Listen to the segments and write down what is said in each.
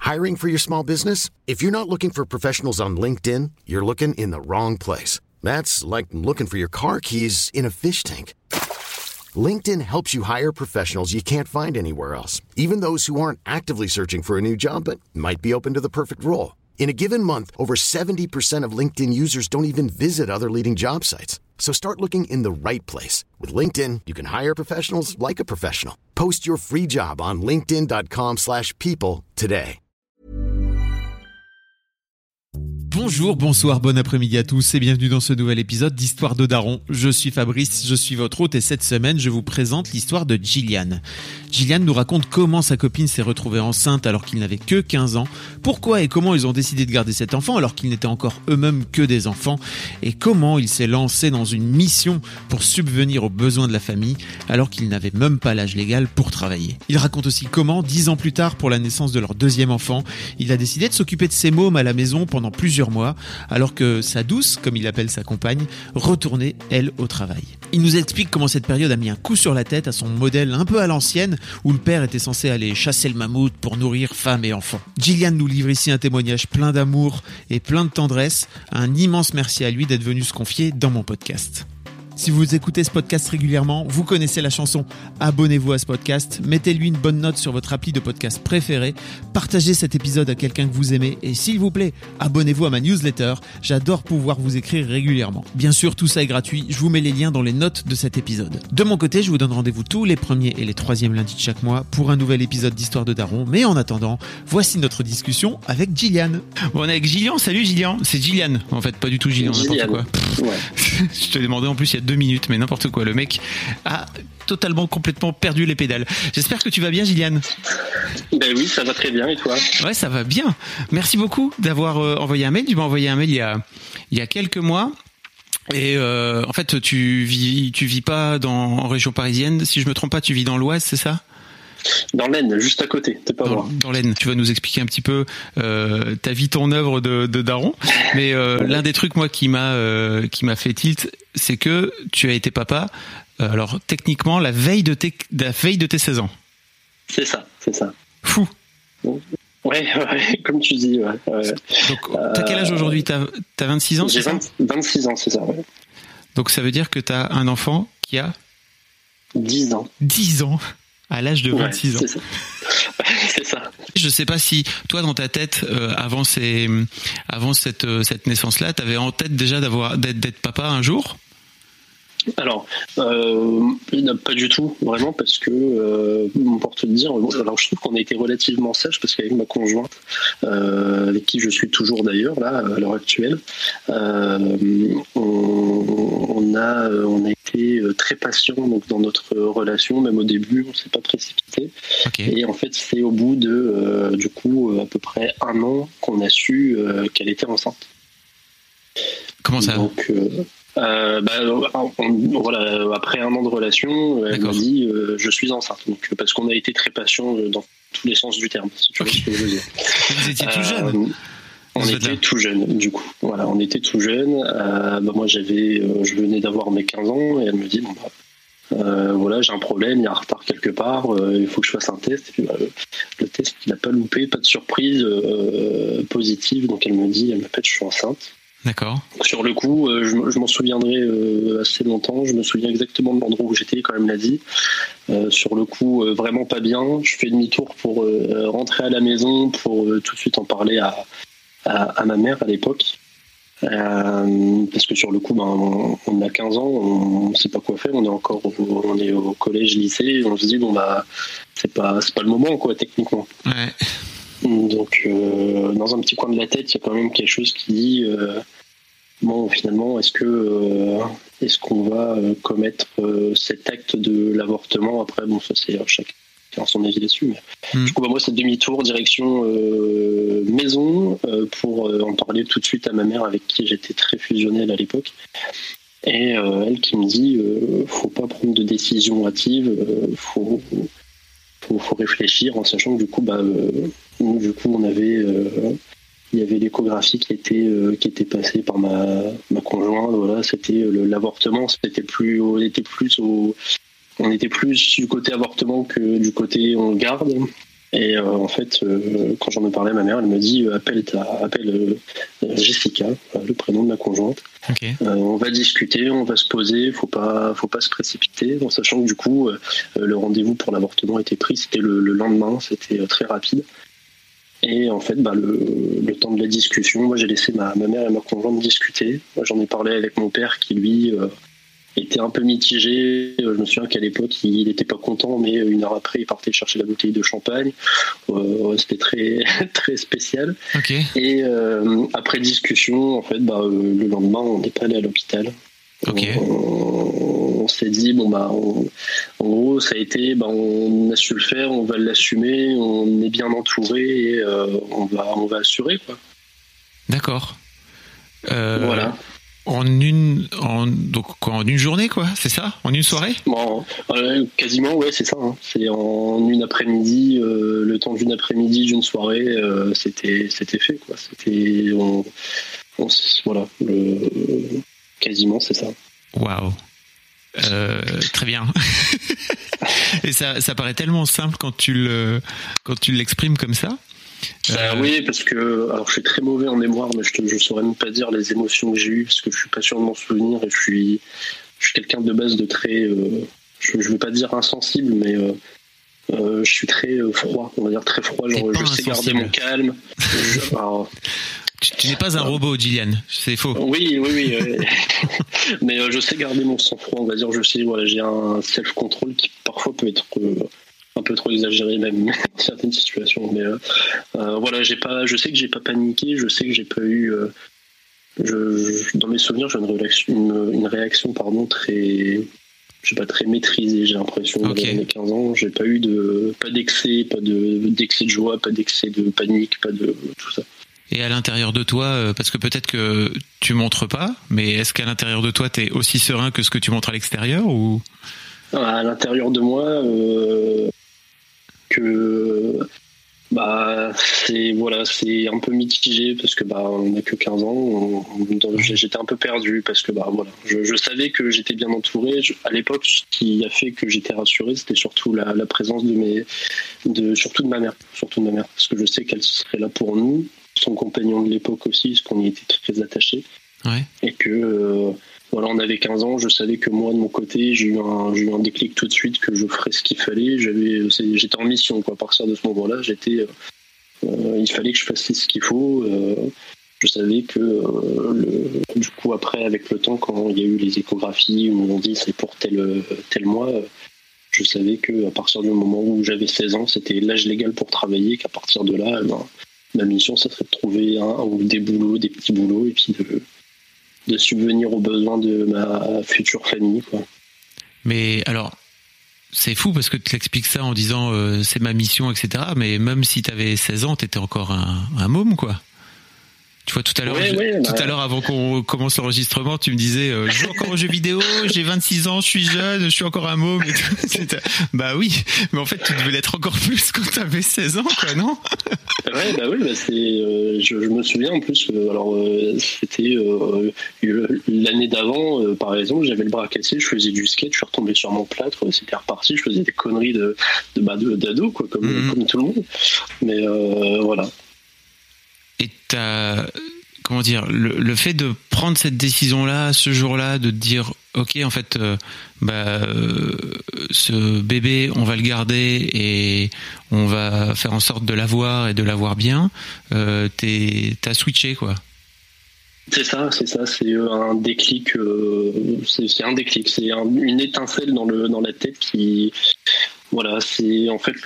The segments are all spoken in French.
Hiring for your small business? If you're not looking for professionals on LinkedIn, you're looking in the wrong place. That's like looking for your car keys in a fish tank. LinkedIn helps you hire professionals you can't find anywhere else, even those who aren't actively searching for a new job but might be open to the perfect role. In a given month, over 70% of LinkedIn users don't even visit other leading job sites. So start looking in the right place. With LinkedIn, you can hire professionals like a professional. Post your free job on linkedin.com/people today. Bonjour, bonsoir, bon après-midi à tous et bienvenue dans ce nouvel épisode d'Histoire de Daron. Je suis Fabrice, je suis votre hôte et cette semaine, je vous présente l'histoire de Gillian. Gillian nous raconte comment sa copine s'est retrouvée enceinte alors qu'il n'avait que 15 ans, pourquoi et comment ils ont décidé de garder cet enfant alors qu'ils n'étaient encore eux-mêmes que des enfants, et comment il s'est lancé dans une mission pour subvenir aux besoins de la famille alors qu'il n'avait même pas l'âge légal pour travailler. Il raconte aussi comment, 10 ans plus tard, pour la naissance de leur deuxième enfant, il a décidé de s'occuper de ses mômes à la maison pendant plusieurs mois, alors que sa douce, comme il appelle sa compagne, retournait, elle, au travail. Il nous explique comment cette période a mis un coup sur la tête à son modèle un peu à l'ancienne, où le père était censé aller chasser le mammouth pour nourrir femme et enfants. Gillian nous livre ici un témoignage plein d'amour et plein de tendresse. Un immense merci à lui d'être venu se confier dans mon podcast. Si vous écoutez ce podcast régulièrement, vous connaissez la chanson. Abonnez-vous à ce podcast, mettez-lui une bonne note sur votre appli de podcast préféré, partagez cet épisode à quelqu'un que vous aimez et s'il vous plaît, abonnez-vous à ma newsletter. J'adore pouvoir vous écrire régulièrement. Bien sûr, tout ça est gratuit, je vous mets les liens dans les notes de cet épisode. De mon côté, je vous donne rendez-vous tous les premiers et les troisièmes lundis de chaque mois pour un nouvel épisode d'Histoire de Daron. Mais en attendant, voici notre discussion avec Gillian. Bon, on est avec Gillian. Salut Gillian. C'est Gillian, en fait, pas du tout Gillian, n'importe quoi. Ouais. Je te demandais en plus il y a 2 minutes, mais n'importe quoi. Le mec a totalement, complètement perdu les pédales. J'espère que tu vas bien, Gillian. Ben oui, ça va très bien, et toi? Ouais, ça va bien. Merci beaucoup d'avoir envoyé un mail. Tu m'as envoyé un mail il y a quelques mois. Et en fait, tu vis pas en région parisienne. Si je me trompe pas, tu vis dans l'Oise, c'est ça? Dans l'Aisne, juste à côté, t'es pas loin. Dans l'Aisne. Tu vas nous expliquer un petit peu ta vie, ton œuvre de daron. Mais l'un des trucs moi qui m'a fait tilt, c'est que tu as été papa. Alors techniquement la veille de tes 16 ans. C'est ça. Fou. Ouais, comme tu dis. Ouais. Donc t'as quel âge aujourd'hui? T'as 26 ans? J'ai 26 ans, c'est ça. Ouais. Donc ça veut dire que t'as un enfant qui a 10 ans. 10 ans. À l'âge de 26 ans. C'est ça. Je sais pas si toi dans ta tête avant cette naissance-là, t'avais en tête déjà d'être papa un jour. Alors, pas du tout, vraiment, parce que, pour te dire, alors je trouve qu'on a été relativement sage, parce qu'avec ma conjointe, avec qui je suis toujours d'ailleurs, là, à l'heure actuelle, on a été très patient donc, dans notre relation, même au début, on s'est pas précipité. Okay. Et en fait, c'est au bout de, du coup, à peu près 1 an qu'on a su qu'elle était enceinte. Comment ça? Donc, voilà, après 1 an de relation, elle m'a dit je suis enceinte. Donc, parce qu'on a été très patient dans tous les sens du terme, si tu vois ce que je veux dire. Vous étiez tout jeune. On était tout jeune, du coup. Voilà, on était tout jeune. Moi, je venais d'avoir mes 15 ans et elle me dit voilà, j'ai un problème, il y a un retard quelque part, il faut que je fasse un test. Et puis, le test, il n'a pas loupé, pas de surprise positive. Donc, elle m'appelle, je suis enceinte. D'accord. Sur le coup, je m'en souviendrai assez longtemps. Je me souviens exactement de l'endroit où j'étais quand elle me l'a dit. Sur le coup, vraiment pas bien. Je fais demi-tour pour rentrer à la maison pour tout de suite en parler à ma mère à l'époque. Parce que sur le coup, on a 15 ans, on ne sait pas quoi faire. On est au collège, lycée. On se dit c'est pas le moment quoi techniquement. Ouais. Donc, dans un petit coin de la tête, il y a quand même quelque chose qui dit finalement, est-ce qu'on va commettre cet acte de l'avortement? Après, ça c'est chacun son avis là-dessus. Mais... Du coup, moi, c'est demi-tour, direction maison, pour en parler tout de suite à ma mère, avec qui j'étais très fusionnel à l'époque. Et elle qui me dit, faut pas prendre de décision hâtive, faut réfléchir, en sachant que du coup on avait il y avait l'échographie qui était passée par ma conjointe. Voilà, c'était l'avortement, on était plus du côté avortement que du côté on garde. Et en fait, quand j'en ai parlé à ma mère, elle m'a dit appelle Jessica, le prénom de ma conjointe. Okay. On va discuter, on va se poser, faut pas se précipiter, en sachant que du coup, le rendez-vous pour l'avortement était pris, c'était le lendemain, c'était très rapide. Et en fait, le temps de la discussion, moi j'ai laissé ma mère et ma conjointe discuter. Moi, j'en ai parlé avec mon père qui lui était un peu mitigé. Je me souviens qu'à l'époque, il n'était pas content, mais une heure après, il partait chercher la bouteille de champagne. C'était très, très spécial. Okay. Et après discussion, en fait, le lendemain, on n'est pas allé à l'hôpital. Okay. On s'est dit, en gros, ça a été, on a su le faire, on va l'assumer, on est bien entouré et on va assurer, quoi. D'accord. Voilà. En une journée, quoi, c'est ça? En une soirée? Quasiment, ouais, c'est ça. Hein. C'est en une après-midi, le temps d'une après-midi, d'une soirée, c'était fait, quoi. C'était, voilà, quasiment, c'est ça. Waouh. Très bien. Et ça paraît tellement simple quand tu l'exprimes comme ça. Oui, parce que alors je suis très mauvais en mémoire, mais je saurais même pas dire les émotions que j'ai eues parce que je suis pas sûr de m'en souvenir et je suis quelqu'un de base de très, je vais pas dire insensible, mais je suis très froid, on va dire très froid. Genre, je sais garder mon calme. Tu n'es pas un robot, Gillian, c'est faux. Oui. Mais je sais garder mon sang-froid, on va dire. Je sais, voilà, j'ai un self-control qui parfois peut être un peu trop exagéré même dans certaines situations. Mais voilà, je sais que j'ai pas paniqué, je sais que j'ai pas eu. Dans mes souvenirs, j'ai une réaction très, je sais pas, très maîtrisée. J'ai l'impression dans les 15 ans, j'ai pas eu pas d'excès de joie, pas d'excès de panique, pas de tout ça. Et à l'intérieur de toi, parce que peut-être que tu montres pas, mais est-ce qu'à l'intérieur de toi, t'es aussi serein que ce que tu montres à l'extérieur ou? À l'intérieur de moi, c'est un peu mitigé parce que on n'a que 15 ans. J'étais un peu perdu parce que je savais que j'étais bien entouré. À l'époque, ce qui a fait que j'étais rassuré, c'était surtout la présence surtout de ma mère, parce que je sais qu'elle serait là pour nous. Son compagnon de l'époque aussi, parce qu'on y était très attachés. Ouais. Et que on avait 15 ans, je savais que moi de mon côté, j'ai eu un déclic tout de suite que je ferais ce qu'il fallait. J'étais en mission, quoi. À partir de ce moment-là, il fallait que je fasse ce qu'il faut. Je savais que du coup après, avec le temps, quand il y a eu les échographies où on dit c'est pour tel mois, je savais que à partir du moment où j'avais 16 ans, c'était l'âge légal pour travailler, qu'à partir de là, ma mission, ça serait de trouver des petits boulots, et puis de subvenir aux besoins de ma future famille, quoi. Mais alors, c'est fou parce que tu expliques ça en disant c'est ma mission, etc. Mais même si tu avais 16 ans, tu étais encore un môme, quoi. Tu vois, tout à l'heure, avant qu'on commence l'enregistrement, tu me disais je joue encore aux jeux vidéo, j'ai 26 ans, je suis jeune, je suis encore un môme. Et tout. Bah oui, mais en fait, tu devais l'être encore plus quand tu avais 16 ans, quoi, non? Je me souviens en plus, c'était l'année d'avant, par exemple, j'avais le bras cassé, je faisais du skate, je suis retombé sur mon plâtre, c'était reparti, je faisais des conneries d'ado, quoi, comme tout le monde. Mais voilà. Et comment dire, le fait de prendre cette décision-là, ce jour-là, de te dire, ok, en fait, ce bébé, on va le garder et on va faire en sorte de l'avoir et de l'avoir bien, t'as switché, quoi. C'est ça, c'est un déclic, c'est une étincelle dans la tête qui, voilà, c'est en fait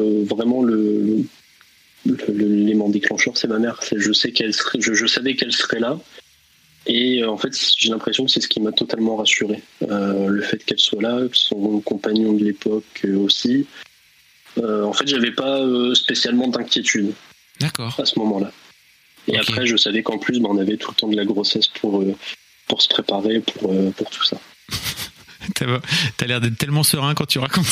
l'élément déclencheur, c'est ma mère. Je savais qu'elle serait là, et en fait, j'ai l'impression que c'est ce qui m'a totalement rassuré. Le fait qu'elle soit là, que son compagnon de l'époque aussi. En fait, j'avais pas spécialement d'inquiétude. D'accord. À ce moment-là. Et après, je savais qu'en plus, on avait tout le temps de la grossesse pour se préparer pour tout ça. T'as l'air d'être tellement serein quand tu racontes.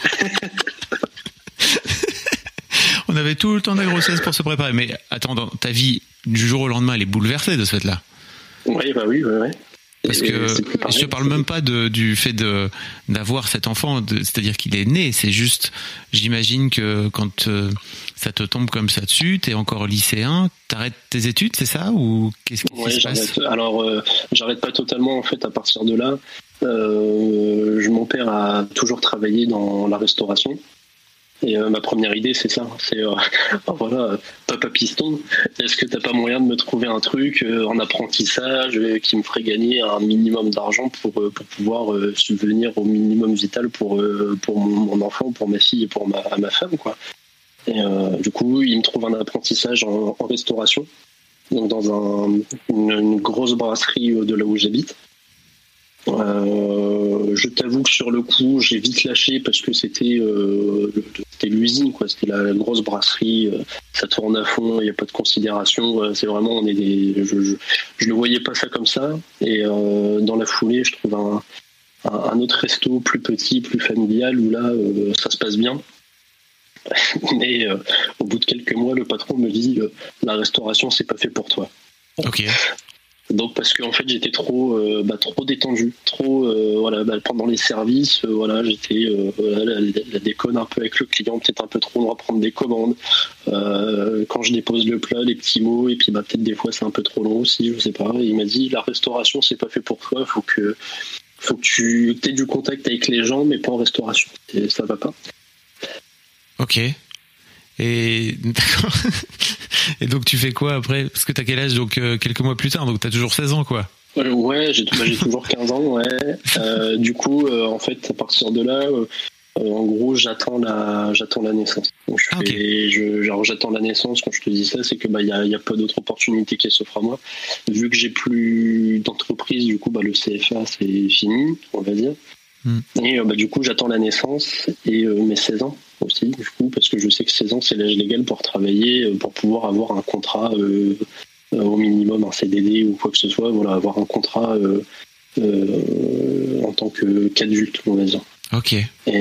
On avait tout le temps de la grossesse pour se préparer. Mais attends, ta vie, du jour au lendemain, elle est bouleversée de ce fait-là. Oui. Parce que je parle même pas du fait d'avoir cet enfant, c'est-à-dire qu'il est né. C'est juste, j'imagine que quand ça te tombe comme ça dessus, t'es encore lycéen, t'arrêtes tes études, c'est ça, ou qu'est-ce qui se passe? Alors, j'arrête pas totalement en fait à partir de là. Mon père a toujours travaillé dans la restauration. Et ma première idée, c'est ça. C'est voilà, papa piston, est-ce que t'as pas moyen de me trouver un truc en apprentissage qui me ferait gagner un minimum d'argent pour pouvoir subvenir au minimum vital pour mon enfant, pour ma fille et pour ma femme, quoi. Et du coup, il me trouve un apprentissage en restauration, donc dans une grosse brasserie de là où j'habite. Je t'avoue que sur le coup j'ai vite lâché parce que c'était l'usine, quoi. C'était la grosse brasserie, ça tourne à fond, il n'y a pas de considération, c'est vraiment je le voyais pas ça comme ça. Et dans la foulée je trouve un autre resto plus petit, plus familial, où là ça se passe bien. Mais au bout de quelques mois le patron me dit la restauration c'est pas fait pour toi. Ok. Donc parce qu'en fait j'étais trop détendu, pendant les services, j'étais la déconne un peu avec le client, peut-être un peu trop long à prendre des commandes. Quand je dépose le plat, les petits mots, et puis peut-être des fois c'est un peu trop long aussi, je sais pas. Et il m'a dit la restauration c'est pas fait pour toi, faut que tu aies du contact avec les gens, mais pas en restauration. Et ça va pas. Ok. Et d'accord. Et donc tu fais quoi après? Parce que t'as quel âge? Donc quelques mois plus tard, donc t'as toujours 16 ans, quoi. Ouais, j'ai toujours 15 ans, ouais. Du coup, en fait, à partir de là, en gros, j'attends la naissance. Donc j'attends la naissance. Quand je te dis ça, c'est que y a pas d'autre opportunité qui s'offre à moi. Vu que j'ai plus d'entreprise, du coup, le CFA c'est fini, on va dire. Et du coup, j'attends la naissance et mes 16 ans aussi, du coup, parce que je sais que 16 ans c'est l'âge légal pour travailler, pour pouvoir avoir un contrat au minimum, un CDD ou quoi que ce soit, voilà, avoir un contrat en tant qu'adulte, on va dire. Ok.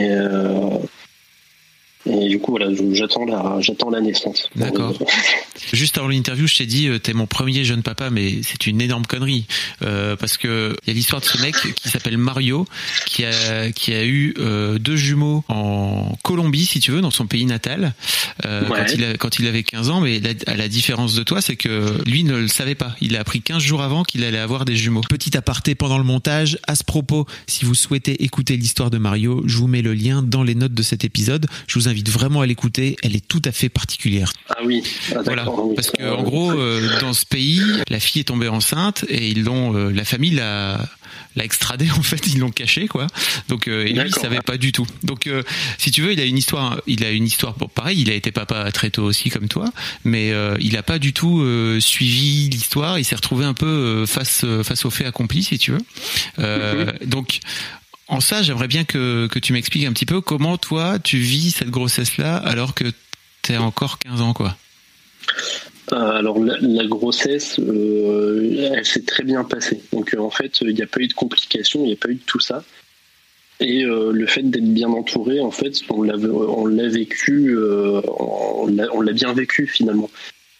Et du coup, voilà, j'attends la naissance. D'accord. Juste avant l'interview, je t'ai dit, t'es mon premier jeune papa, mais c'est une énorme connerie, parce que il y a l'histoire de ce mec qui s'appelle Mario, qui a eu 2 jumeaux en Colombie, si tu veux, dans son pays natal, quand il avait 15 ans. Mais à la différence de toi, c'est que lui ne le savait pas. Il a appris 15 jours avant qu'il allait avoir des jumeaux. Petit aparté pendant le montage. À ce propos, si vous souhaitez écouter l'histoire de Mario, je vous mets le lien dans les notes de cet épisode. Je vous invite vraiment à l'écouter, elle est tout à fait particulière. Ah oui, voilà, parce que en gros, dans ce pays, la fille est tombée enceinte et la famille l'a extradé, en fait, ils l'ont caché, quoi. Donc et lui il savait pas du tout. Donc si tu veux, il a une histoire pareil, il a été papa très tôt aussi comme toi, mais il a pas du tout suivi l'histoire, il s'est retrouvé un peu face aux faits accomplis, si tu veux. Donc en ça, j'aimerais bien que tu m'expliques un petit peu comment toi tu vis cette grossesse-là alors que t'es encore 15 ans, quoi. Alors la grossesse, elle s'est très bien passée. Donc en fait, il n'y a pas eu de complications, il n'y a pas eu de tout ça. Et le fait d'être bien entouré, en fait, on l'a vécu, on l'a bien vécu finalement.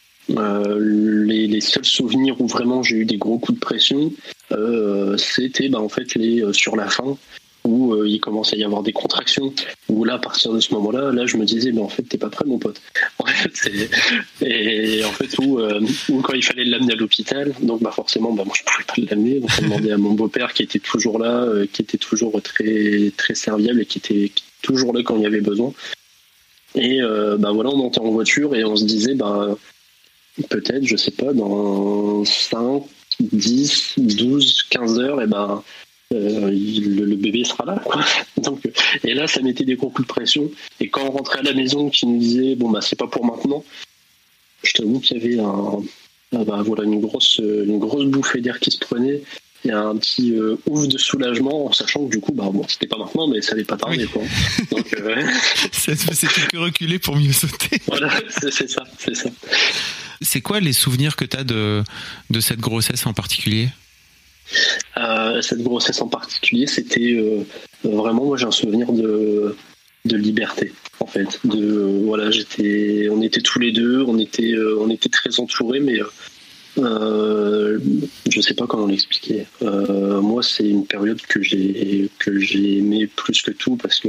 Les seuls souvenirs où vraiment j'ai eu des gros coups de pression, c'était en fait sur la fin, où il commençait à y avoir des contractions, où là, à partir de ce moment-là, je me disais, en fait, t'es pas prêt, mon pote. En fait, et en fait, où quand il fallait l'amener à l'hôpital, donc forcément, moi, je pouvais pas l'amener, donc on demandait à mon beau-père qui était toujours là, qui était toujours très, très serviable et qui était toujours là quand il y avait besoin. Et voilà, on montait en voiture et on se disait, peut-être, je sais pas, dans 5, 10, 12, 15 heures, le bébé sera là, quoi. Donc, et là, ça mettait des gros coups de pression. Et quand on rentrait à la maison, qui nous disait c'est pas pour maintenant, je t'avoue qu'il y avait une grosse bouffée d'air qui se prenait. Il y a un petit ouf de soulagement, en sachant que du coup, c'était pas maintenant, mais ça allait pas tarder, quoi. Donc, ça te faisait que reculer pour mieux sauter. Voilà, c'est ça. C'est quoi les souvenirs que t'as de cette grossesse en particulier? Cette grossesse en particulier, c'était vraiment, moi j'ai un souvenir de liberté, en fait. On était tous les deux, on était très entourés, mais Je sais pas comment l'expliquer. Moi, c'est une période que j'ai aimé plus que tout parce que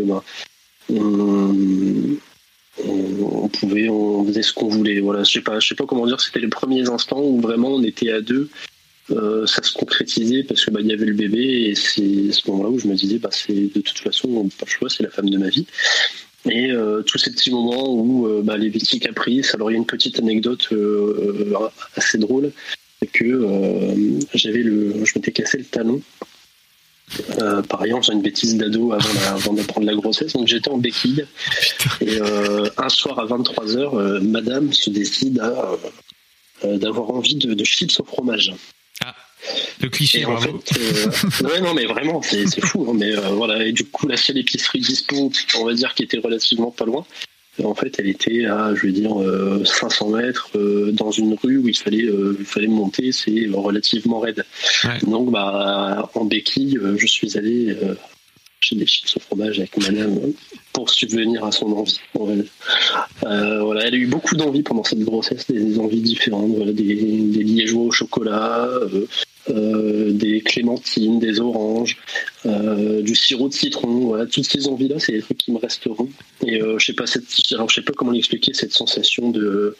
on faisait ce qu'on voulait. Voilà, je sais pas comment dire. C'était les premiers instants où vraiment on était à deux. Ça se concrétisait parce que il y avait le bébé et c'est ce moment-là où je me disais c'est de toute façon pas le choix, c'est la femme de ma vie. Et tous ces petits moments où les petits caprices. Alors il y a une petite anecdote assez drôle, c'est que je m'étais cassé le talon. Par ailleurs, j'ai une bêtise d'ado avant d'apprendre la grossesse, donc j'étais en béquille. Et un soir à 23h, madame se décide d'avoir envie de chips au fromage. Ah, le cliché, et en bravo. fait, ouais, non, mais vraiment, c'est fou. Hein, mais voilà, et du coup, la seule épicerie dispo, on va dire, qui était relativement pas loin, en fait, elle était à, 500 mètres dans une rue où il fallait monter, c'est relativement raide. Ouais. Donc, en béquille, je suis allé chez des chips au fromage avec madame pour subvenir à son envie. Voilà, elle a eu beaucoup d'envies pendant cette grossesse, des envies différentes, voilà, des liégeois au chocolat, des clémentines, des oranges, du sirop de citron. Voilà, toutes ces envies-là, c'est des trucs qui me resteront. Et je sais pas comment l'expliquer, cette sensation de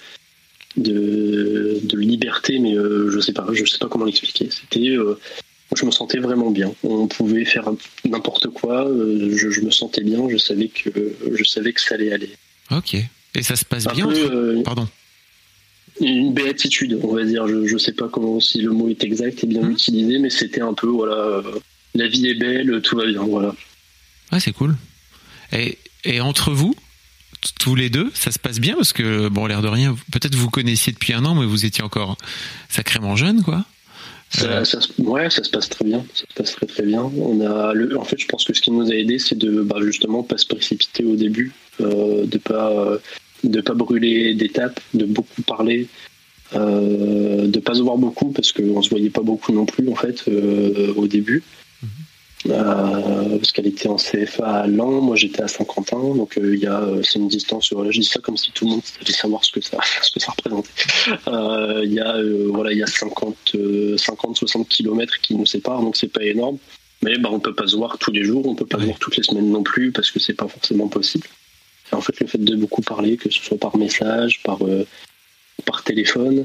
liberté, mais je sais pas comment l'expliquer. C'était je me sentais vraiment bien. On pouvait faire n'importe quoi. Je me sentais bien. Je savais que ça allait aller. Ok. Et ça se passe bien Pardon. Une béatitude, on va dire. Je sais pas si le mot est exact et bien utilisé, mais c'était un peu la vie est belle, tout va bien. Voilà. Ouais, c'est cool. Et entre vous, tous les deux, ça se passe bien parce que l'air de rien, peut-être vous connaissiez depuis un an, mais vous étiez encore sacrément jeune, quoi. Ça se passe très bien. Ça se passe très très bien. En fait, je pense que ce qui nous a aidé, c'est de justement pas se précipiter au début, de pas brûler d'étapes, de beaucoup parler, de pas se voir beaucoup parce qu'on se voyait pas beaucoup non plus en fait au début. Parce qu'elle était en CFA à Laon, moi j'étais à Saint-Quentin, donc c'est une distance. Je dis ça comme si tout le monde allait savoir ce que ça représentait. Il y a 50-60 kilomètres qui nous séparent, donc c'est pas énorme. Mais on peut pas se voir tous les jours, on peut pas se voir toutes les semaines non plus parce que c'est pas forcément possible. Et en fait, le fait de beaucoup parler, que ce soit par message, par téléphone,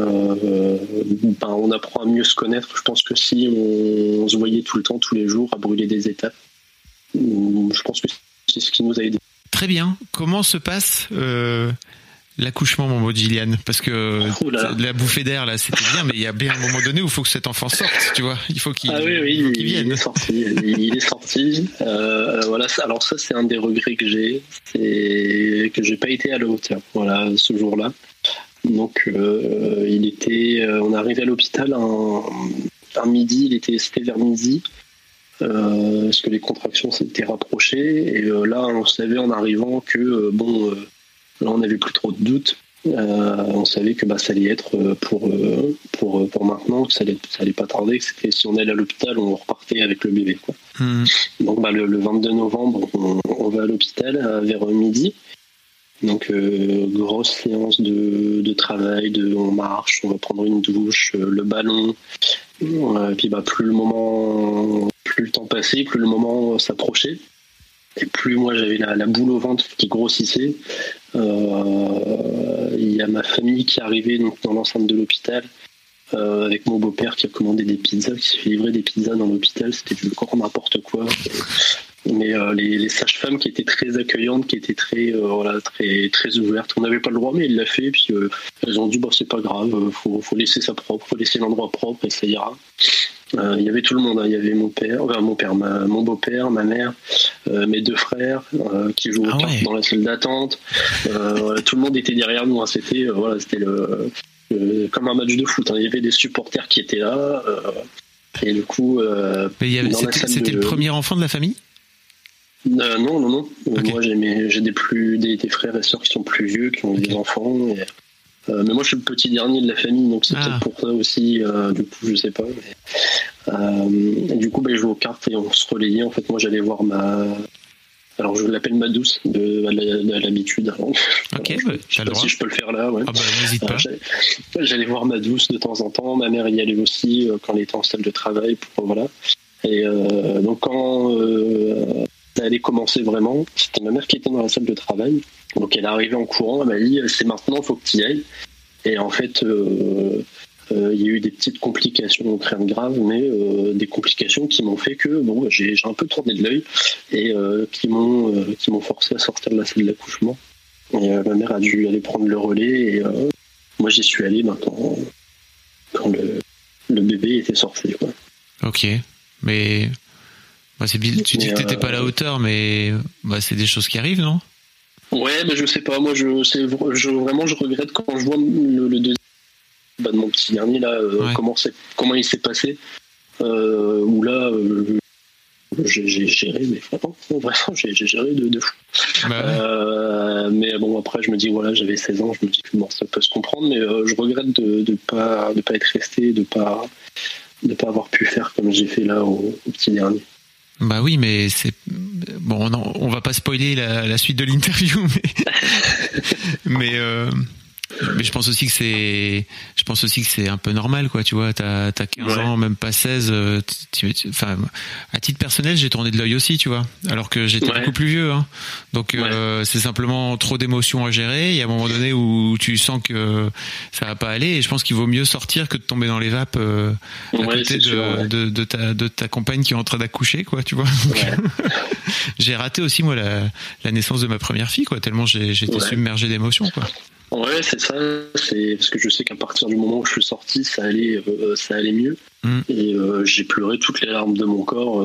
on apprend à mieux se connaître. Je pense que si on se voyait tout le temps, tous les jours, à brûler des étapes, je pense que c'est ce qui nous a aidé. Très bien. Comment se passe l'accouchement, mon beau Gillian? Parce que la bouffée d'air, là, c'était bien, mais il y a bien un moment donné où il faut que cet enfant sorte, tu vois. Il faut qu'il vienne. Il est sorti. Il est sorti. Voilà. Alors ça, c'est un des regrets que j'ai, c'est que j'ai pas été à la hauteur. Voilà, ce jour-là. Donc, on est arrivé à l'hôpital un midi, c'était vers midi, parce que les contractions s'étaient rapprochées. Et là, on savait en arrivant que, là, on n'avait plus trop de doutes. On savait que ça allait être pour maintenant, que ça allait pas tarder, que c'était, si on allait à l'hôpital, on repartait avec le bébé, quoi. Donc, le 22 novembre, on va à l'hôpital vers midi. Donc, grosse séance de travail, on marche, on va prendre une douche, le ballon. Puis plus le temps passait, plus le moment s'approchait. Et plus moi j'avais la boule au ventre qui grossissait. Il y a ma famille qui arrivait donc, dans l'enceinte de l'hôpital, avec mon beau-père qui a commandé des pizzas, qui se fait livrer des pizzas dans l'hôpital. C'était du grand n'importe quoi. Mais les sages-femmes qui étaient très accueillantes, qui étaient très très ouvertes. On n'avait pas le droit, mais il l'a fait. Puis elles ont dit c'est pas grave, faut laisser ça propre, faut laisser l'endroit propre et ça ira. Il y avait tout le monde. Hein. Il y avait mon beau-père, ma mère, mes deux frères qui jouaient aux cartes dans la salle d'attente. Tout le monde était derrière nous. Hein. C'était comme un match de foot. Hein. Il y avait des supporters qui étaient là. Et du coup, c'était le premier enfant de la famille? Non. Okay. Moi, j'ai des frères et sœurs qui sont plus vieux, qui ont des enfants. Mais moi, je suis le petit dernier de la famille, donc c'est peut-être pour ça aussi. Du coup, je sais pas. Mais, et du coup, je jouais aux cartes et on se relayait. En fait, moi, j'allais voir Alors je l'appelle ma douce de l'habitude. Ok, je sais pas si je peux le faire là. Ouais. Ah bah, n'hésite pas. J'allais voir ma douce de temps en temps. Ma mère y allait aussi quand elle était en salle de travail. Voilà. Et donc quand ça allait commencer vraiment, c'était ma mère qui était dans la salle de travail. Donc elle est arrivée en courant. Elle m'a dit c'est maintenant, il faut que tu y ailles. Et en fait, il y a eu des petites complications, donc rien de grave, mais des complications qui m'ont fait que j'ai un peu tourné de l'œil et qui m'ont forcé à sortir de la salle d'accouchement. Et ma mère a dû aller prendre le relais et moi j'y suis allé quand le bébé était sorti, quoi. Ok, mais tu dis que t'étais pas à la hauteur, mais c'est des choses qui arrivent, non? Ouais, mais je sais pas, moi je regrette quand je vois le deuxième de mon petit dernier là, comment il s'est passé, où là j'ai géré, mais vraiment j'ai géré de fou. Mais bon, après je me dis voilà, j'avais 16 ans, je me dis que ça peut se comprendre, mais je regrette de pas être resté, de pas avoir pu faire comme j'ai fait là au petit dernier. Bah oui, mais c'est bon. Non, on va pas spoiler la suite de l'interview, mais je pense aussi que c'est un peu normal, quoi. Tu vois, t'as 15 ans, même pas 16. Enfin, à titre personnel, j'ai tourné de l'œil aussi, tu vois, alors que j'étais beaucoup plus vieux. Hein. Donc c'est simplement trop d'émotions à gérer. Il y a un moment donné où tu sens que ça va pas aller, et je pense qu'il vaut mieux sortir que de tomber dans les vapes à côté de ta compagne qui est en train d'accoucher, quoi. Tu vois. Donc, j'ai raté aussi moi la naissance de ma première fille, quoi. Tellement j'étais submergé d'émotions, quoi. Ouais, c'est ça. C'est parce que je sais qu'à partir du moment où je suis sorti, ça allait mieux. Et j'ai pleuré toutes les larmes de mon corps.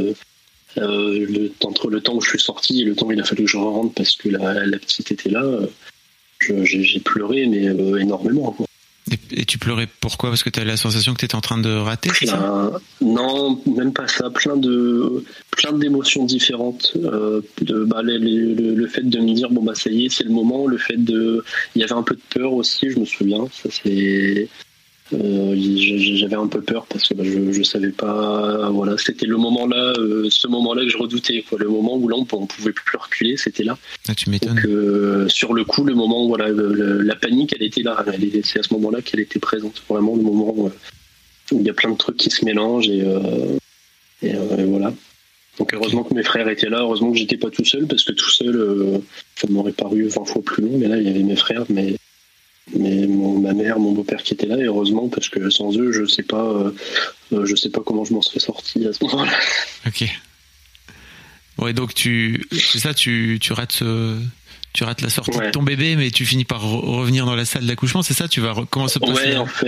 Entre le temps où je suis sorti et le temps où il a fallu que je rentre parce que la petite était là, j'ai pleuré, mais énormément, quoi. Et tu pleurais pourquoi? Parce que tu as la sensation que tu étais en train de rater, c'est ça? Non, même pas ça. Plein d'émotions différentes. Le fait de me dire ça y est, c'est le moment. Il y avait un peu de peur aussi, je me souviens. Ça c'est. J'avais un peu peur parce que je savais pas. Voilà, c'était le moment là, ce moment-là que je redoutais, quoi. Le moment où là on pouvait plus reculer, c'était là. Ah, tu m'étonnes. Donc sur le coup, le moment où la panique, elle était là. C'est à ce moment-là qu'elle était présente. Vraiment le moment où il y a plein de trucs qui se mélangent et voilà. Donc heureusement que mes frères étaient là, heureusement que j'étais pas tout seul parce que tout seul, ça m'aurait paru 20 fois plus long. Mais là, il y avait mes frères, mais ma mère, mon beau-père qui était là, et heureusement parce que sans eux je sais pas comment je m'en serais sorti à ce moment-là. Ok. Ouais, donc tu rates la sortie de ton bébé, mais tu finis par revenir dans la salle d'accouchement, c'est ça? Tu vas comment ça passe?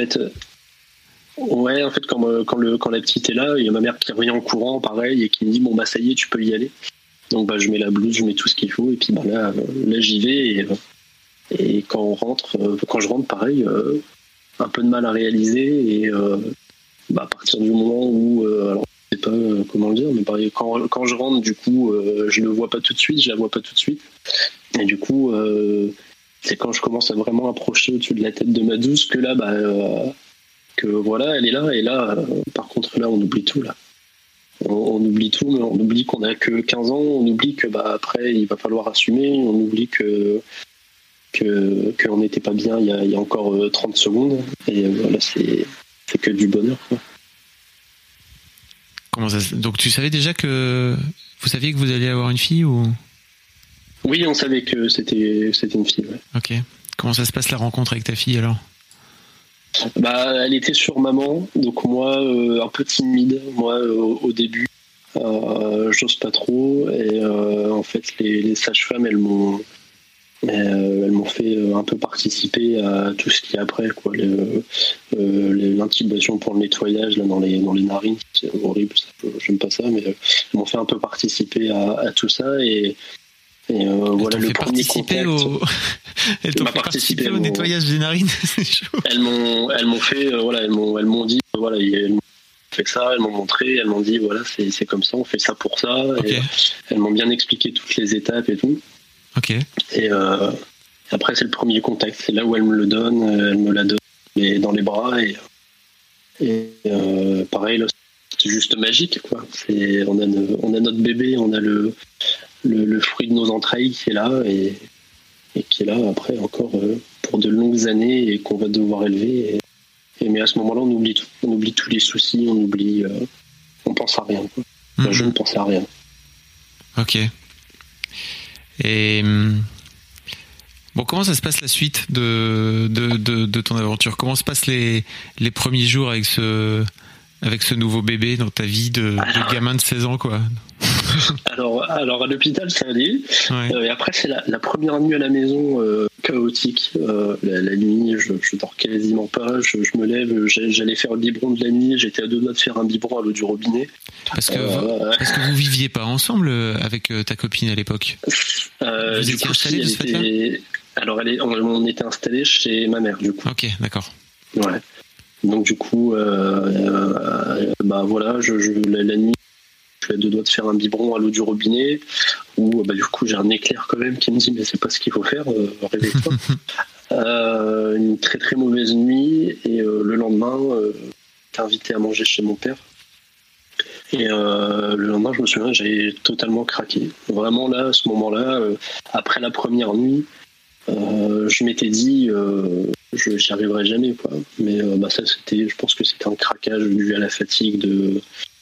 En fait quand la petite est là, il y a ma mère qui revient en courant pareil et qui me dit ça y est, tu peux y aller. Donc je mets la blouse, je mets tout ce qu'il faut et puis là j'y vais et quand je rentre pareil, un peu de mal à réaliser et à partir du moment où alors je sais pas comment le dire, mais pareil, quand je rentre du coup je la vois pas tout de suite et du coup c'est quand je commence à vraiment approcher au-dessus de la tête de ma douce que là que voilà, elle est là, et là par contre là on oublie tout là. On oublie tout, mais on oublie qu'on a que 15 ans, on oublie que après il va falloir assumer, on oublie qu'on n'était pas bien il y a encore 30 secondes, et voilà, c'est que du bonheur, quoi. Donc tu savais déjà que vous alliez avoir une fille ou? Oui, on savait que c'était une fille, ouais. Ok. Comment ça se passe la rencontre avec ta fille alors? Elle était sur maman, donc moi un peu timide, au début, j'ose pas trop, et en fait les sages-femmes elles m'ont fait un peu participer à tout ce qui est après, quoi. L'intubation pour le nettoyage là, dans les narines, c'est horrible, j'aime pas ça, mais elles m'ont fait un peu participer à tout ça, et voilà le premier contact. Elles t'ont fait participer au nettoyage des narines. C'est chaud. Elles m'ont fait elles m'ont dit voilà, elles m'ont fait ça, elles m'ont montré, elles m'ont dit voilà, c'est comme ça, on fait ça pour ça. Okay. Et elles m'ont bien expliqué toutes les étapes et tout. Ok. Et après c'est le premier contact, c'est là où elle me le donne, elle me la donne dans les bras, et pareil là, c'est juste magique, quoi. On a notre bébé, on a le fruit de nos entrailles qui est là et qui est là après encore pour de longues années et qu'on va devoir élever. Mais à ce moment-là, on oublie tout. On oublie tous les soucis, on pense à rien. Quoi. Moi, je ne pensais à rien. Ok. Et bon, comment ça se passe la suite de ton aventure? Comment se passent les premiers jours avec ce nouveau bébé dans ta vie de gamin de 16 ans, quoi? Alors à l'hôpital, ça allait. Ouais. Et après, c'est la première nuit à la maison chaotique. La nuit, je dors quasiment pas. Je me lève, j'allais faire le biberon de la nuit. J'étais à 2 doigts de faire un biberon à l'eau du robinet. Parce que vous viviez pas ensemble avec ta copine à l'époque? Vous étiez installés de ce fait-là? Alors on était installés chez ma mère, du coup. Ok, d'accord. Ouais. Donc du coup, voilà, la nuit, je suis à 2 doigts de faire un biberon à l'eau du robinet, où du coup j'ai un éclair quand même qui me dit mais c'est pas ce qu'il faut faire, réveille-toi. Une très très mauvaise nuit, et le lendemain, j'étais invité à manger chez mon père. Et le lendemain, je me souviens, j'avais totalement craqué. Vraiment là, à ce moment-là, après la première nuit, je m'étais dit j'y arriverai jamais, quoi. Mais ça, je pense que c'était un craquage dû à la fatigue de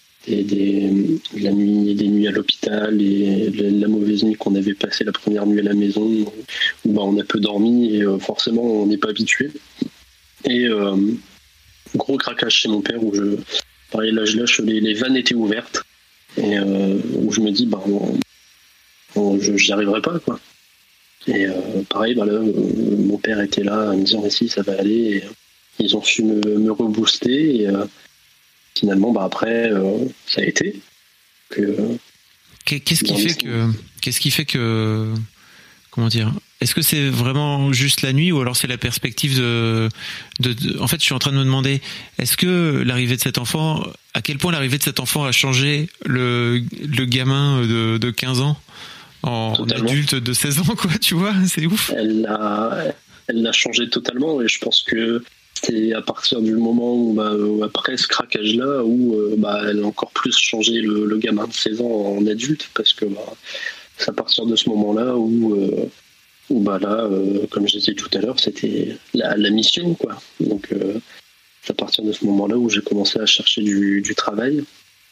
la nuit, des nuits à l'hôpital et la mauvaise nuit qu'on avait passée la première nuit à la maison, où on a peu dormi et forcément on n'est pas habitué. Et gros craquage chez mon père, où pareil, là je lâche, les vannes étaient ouvertes, et où je me dis j'y arriverai pas, quoi. Et pareil, là, mon père était là en me disant si ça va aller, et ils ont su me rebooster, et finalement après ça a été qu'est-ce qui fait que comment dire, est-ce que c'est vraiment juste la nuit, ou alors c'est la perspective de en fait, je suis en train de me demander, est-ce que à quel point l'arrivée de cet enfant a changé le gamin de 15 ans en adulte de 16 ans, quoi, tu vois, c'est ouf. Elle l'a changé totalement, et je pense que c'est à partir du moment où après ce craquage-là, où elle a encore plus changé le gamin de 16 ans en adulte, parce que c'est à partir de ce moment-là où comme je disais tout à l'heure, c'était la mission, quoi. Donc c'est à partir de ce moment-là où j'ai commencé à chercher du travail.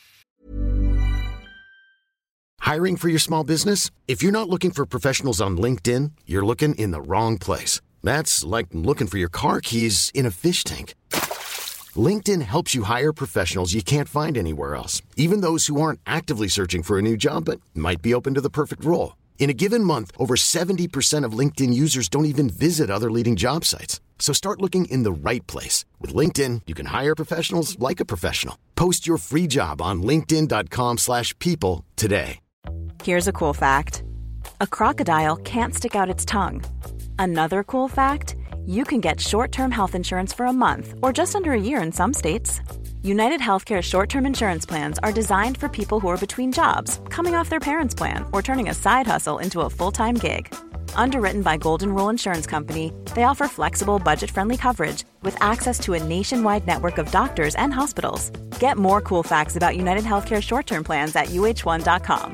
Hiring for your small business? If you're not looking for professionals on LinkedIn, you're looking in the wrong place. That's like looking for your car keys in a fish tank. LinkedIn helps you hire professionals you can't find anywhere else, even those who aren't actively searching for a new job but might be open to the perfect role. In a given month, over 70% of LinkedIn users don't even visit other leading job sites. So start looking in the right place. With LinkedIn, you can hire professionals like a professional. Post your free job on linkedin.com/people today. Here's a cool fact. A crocodile can't stick out its tongue. Another cool fact, you can get short-term health insurance for a month or just under a year in some states. United Healthcare short-term insurance plans are designed for people who are between jobs, coming off their parents' plan, or turning a side hustle into a full-time gig. Underwritten by Golden Rule Insurance Company, they offer flexible, budget-friendly coverage with access to a nationwide network of doctors and hospitals. Get more cool facts about United Healthcare short-term plans at uh1.com.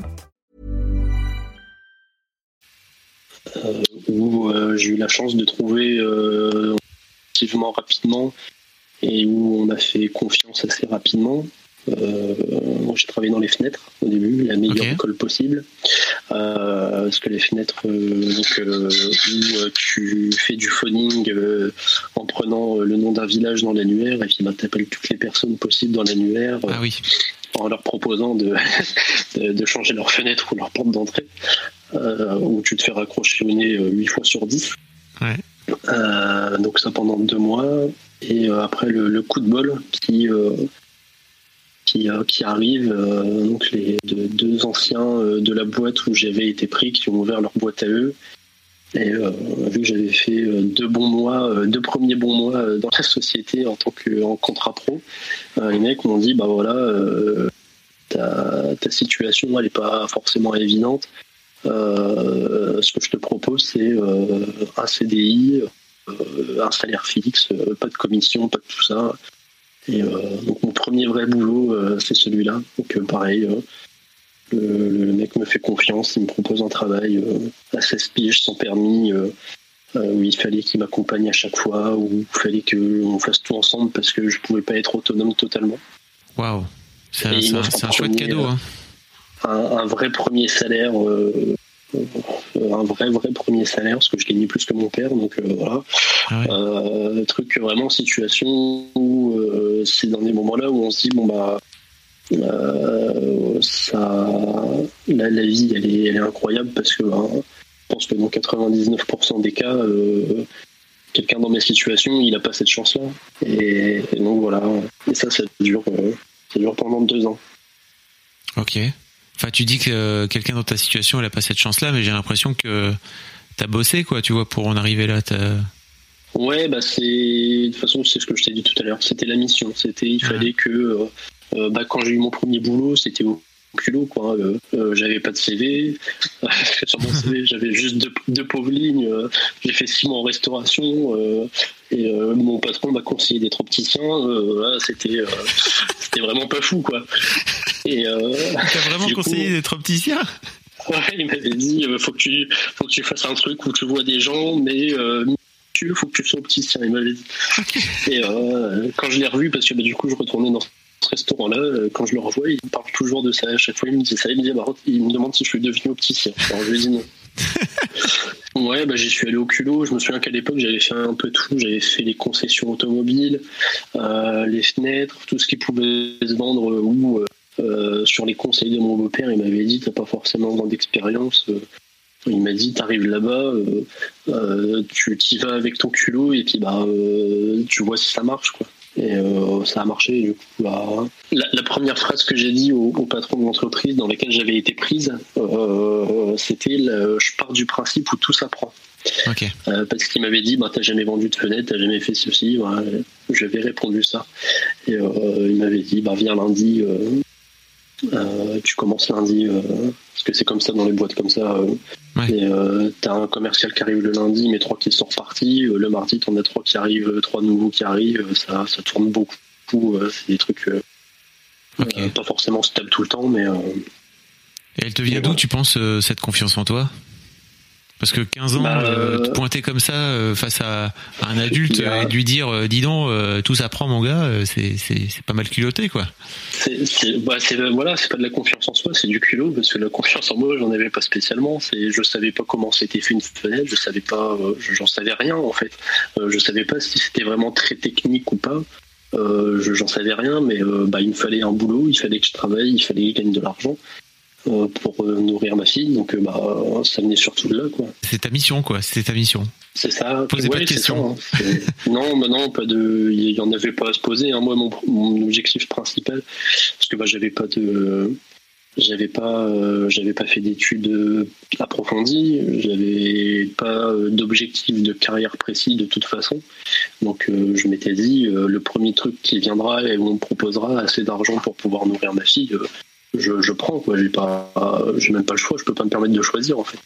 Où j'ai eu la chance de trouver relativement rapidement, et où on m'a fait confiance assez rapidement. J'ai travaillé dans les fenêtres au début, la meilleure école possible, parce que les fenêtres, où tu fais du phoning en prenant le nom d'un village dans l'annuaire, et puis t'appelles toutes les personnes possibles dans l'annuaire. En leur proposant de changer leur fenêtre ou leur porte d'entrée, où tu te fais raccrocher au nez 8 fois sur 10. Ouais. Donc ça pendant 2 mois, et après le coup de bol qui arrive, donc les deux anciens de la boîte où j'avais été pris, qui ont ouvert leur boîte à eux, et vu que j'avais fait 2 premiers bons mois dans la société en contrat pro, les mecs m'ont dit ta situation elle est pas forcément évidente, ce que je te propose c'est un CDI, un salaire fixe, pas de commission, pas de tout ça. Et donc mon premier vrai boulot c'est celui-là. Donc pareil, Le mec me fait confiance, il me propose un travail à 16 piges, sans permis, où il fallait qu'il m'accompagne à chaque fois, où il fallait qu'on fasse tout ensemble parce que je pouvais pas être autonome totalement. Waouh, c'est un chouette cadeau. Hein. Un vrai premier salaire, un vrai premier salaire, parce que je gagnais plus que mon père, donc voilà. Ah ouais. Truc vraiment situation où c'est dans des moments-là où on se dit bon bah la vie elle est incroyable parce que je pense que dans 99% des cas quelqu'un dans ma situation il a pas cette chance là et donc voilà, et ça dure pendant 2 ans. Ok, enfin tu dis que quelqu'un dans ta situation il a pas cette chance là, mais j'ai l'impression que t'as bossé quoi, tu vois, pour en arriver là. Ouais, bah de toute façon c'est ce que je t'ai dit tout à l'heure, c'était la mission, il fallait que quand j'ai eu mon premier boulot, c'était au culot quoi. J'avais pas de CV. Sur mon CV, j'avais juste deux pauvres lignes. J'ai fait 6 mois en restauration et mon patron m'a conseillé d'être opticien. C'était vraiment pas fou quoi. Et t'as vraiment conseillé d'être opticien? Ouais, il m'avait dit faut que tu fasses un truc où tu vois des gens, mais faut que tu sois opticien. Il m'avait dit. Et quand je l'ai revu, parce que du coup je retournais dans ce restaurant-là, quand je le revois, il me parle toujours de ça. À chaque fois, il me dit ça. Il me demande si je suis devenu opticien. Alors, je lui dis non. Ouais, j'y suis allé au culot. Je me souviens qu'à l'époque, j'avais fait un peu tout. J'avais fait les concessions automobiles, les fenêtres, tout ce qui pouvait se vendre ou sur les conseils de mon beau-père, il m'avait dit t'as pas forcément grande expérience. Il m'a dit t'arrives là-bas, tu t'y vas avec ton culot et puis tu vois si ça marche quoi. Et ça a marché. Du coup, la première phrase que j'ai dit au patron de l'entreprise dans laquelle j'avais été prise, c'était je pars du principe où tout s'apprend. Okay. Parce qu'il m'avait dit t'as jamais vendu de fenêtre, t'as jamais fait ceci. J'avais répondu ça. Et il m'avait dit viens lundi. Tu commences lundi parce que c'est comme ça dans les boîtes comme ça. Ouais. Et t'as un commercial qui arrive le lundi, mais 3 qui sont repartis. Le mardi, t'en as 3 qui arrivent, 3 nouveaux qui arrivent. Ça tourne beaucoup. C'est des trucs pas forcément stables tout le temps, mais. Et elle te vient d'où, tu penses, cette confiance en toi? Parce que 15 ans, te pointer comme ça face à un adulte et de lui dire dis donc, tout s'apprend mon gars, c'est pas mal culotté quoi. C'est pas de la confiance en soi, c'est du culot, parce que la confiance en moi j'en avais pas spécialement. Je savais pas comment c'était fait une fenêtre, je savais pas, j'en savais rien en fait. Je savais pas si c'était vraiment très technique ou pas. J'en savais rien, mais il me fallait un boulot, il fallait que je travaille, il fallait que je gagne de l'argent pour nourrir ma fille, donc ça venait surtout de là quoi. C'est ta mission quoi, c'était ta mission. C'est ça. Posez pas de questions. Non, pas de. Il y en avait pas à se poser. Hein. Moi, mon objectif principal, parce que j'avais pas fait d'études approfondies, j'avais pas d'objectif de carrière précis de toute façon. Donc, je m'étais dit, le premier truc qui viendra et où on me proposera assez d'argent pour pouvoir nourrir ma fille. Je prends quoi, j'ai même pas le choix, je peux pas me permettre de choisir en fait.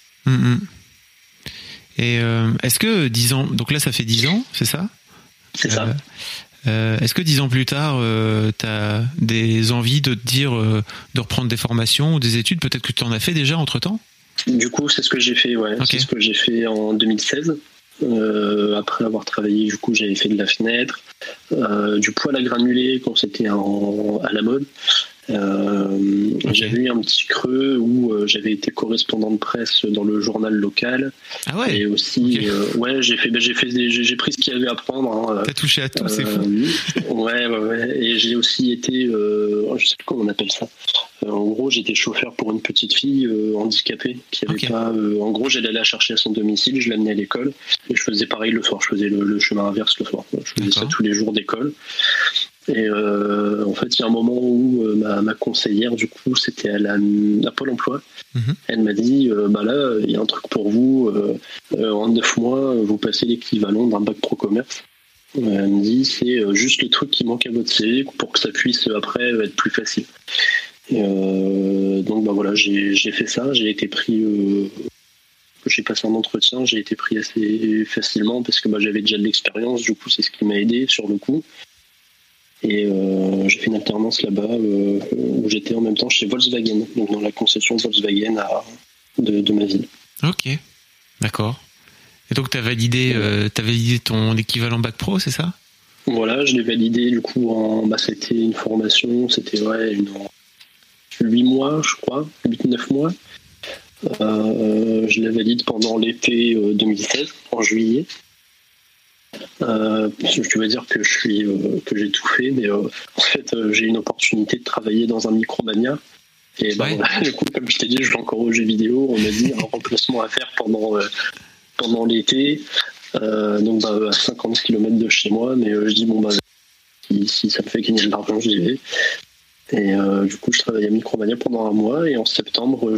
Et est-ce que 10 ans, donc là ça fait 10 ans, c'est ça? C'est ça. Est-ce que 10 ans plus tard, t'as des envies de te dire de reprendre des formations ou des études? Peut-être que tu en as fait déjà entre temps? Du coup, c'est ce que j'ai fait, ouais. Okay. C'est ce que j'ai fait en 2016. Après avoir travaillé, du coup, j'avais fait de la fenêtre, du poêle à granulés quand c'était à la mode. Okay. J'avais eu un petit creux où j'avais été correspondant de presse dans le journal local. Ah ouais. Et aussi, okay. J'ai pris ce qu'il y avait à prendre. Hein. T'as touché à tout, c'est fou. Ouais. Et j'ai aussi été, je sais plus comment on appelle ça. En gros, j'étais chauffeur pour une petite fille handicapée qui avait pas. En gros, j'allais la chercher à son domicile, je l'amenais à l'école et je faisais pareil le soir. Je faisais le chemin inverse le soir. Je faisais ça tous les jours d'école. Et en fait, il y a un moment où ma conseillère, du coup, c'était à Pôle emploi. Mm-hmm. Elle m'a dit là, il y a un truc pour vous. En 9 mois, vous passez l'équivalent d'un bac pro commerce. Elle me dit c'est juste le truc qui manque à votre CV pour que ça puisse après être plus facile. Et donc voilà, j'ai fait ça. J'ai été pris. J'ai passé un entretien. J'ai été pris assez facilement parce que j'avais déjà de l'expérience. Du coup, c'est ce qui m'a aidé sur le coup. Et j'ai fait une alternance là-bas où j'étais en même temps chez Volkswagen, donc dans la concession Volkswagen de ma ville. Ok, d'accord. Et donc t'as validé ton équivalent bac pro, c'est ça ? Voilà, je l'ai validé du coup c'était une formation, c'était 8 mois je crois, 8-9 mois. Je la valide pendant l'été 2016, en juillet. Je dois dire que j'ai tout fait, mais en fait j'ai une opportunité de travailler dans un Micromania. Et du coup, comme je t'ai dit, je joue encore aux jeux vidéo. On m'a dit un remplacement à faire pendant l'été, donc à 50 km de chez moi. Mais je dis si ça me fait gagner de l'argent, j'y vais. Et du coup, je travaille à Micromania pendant un mois. Et en septembre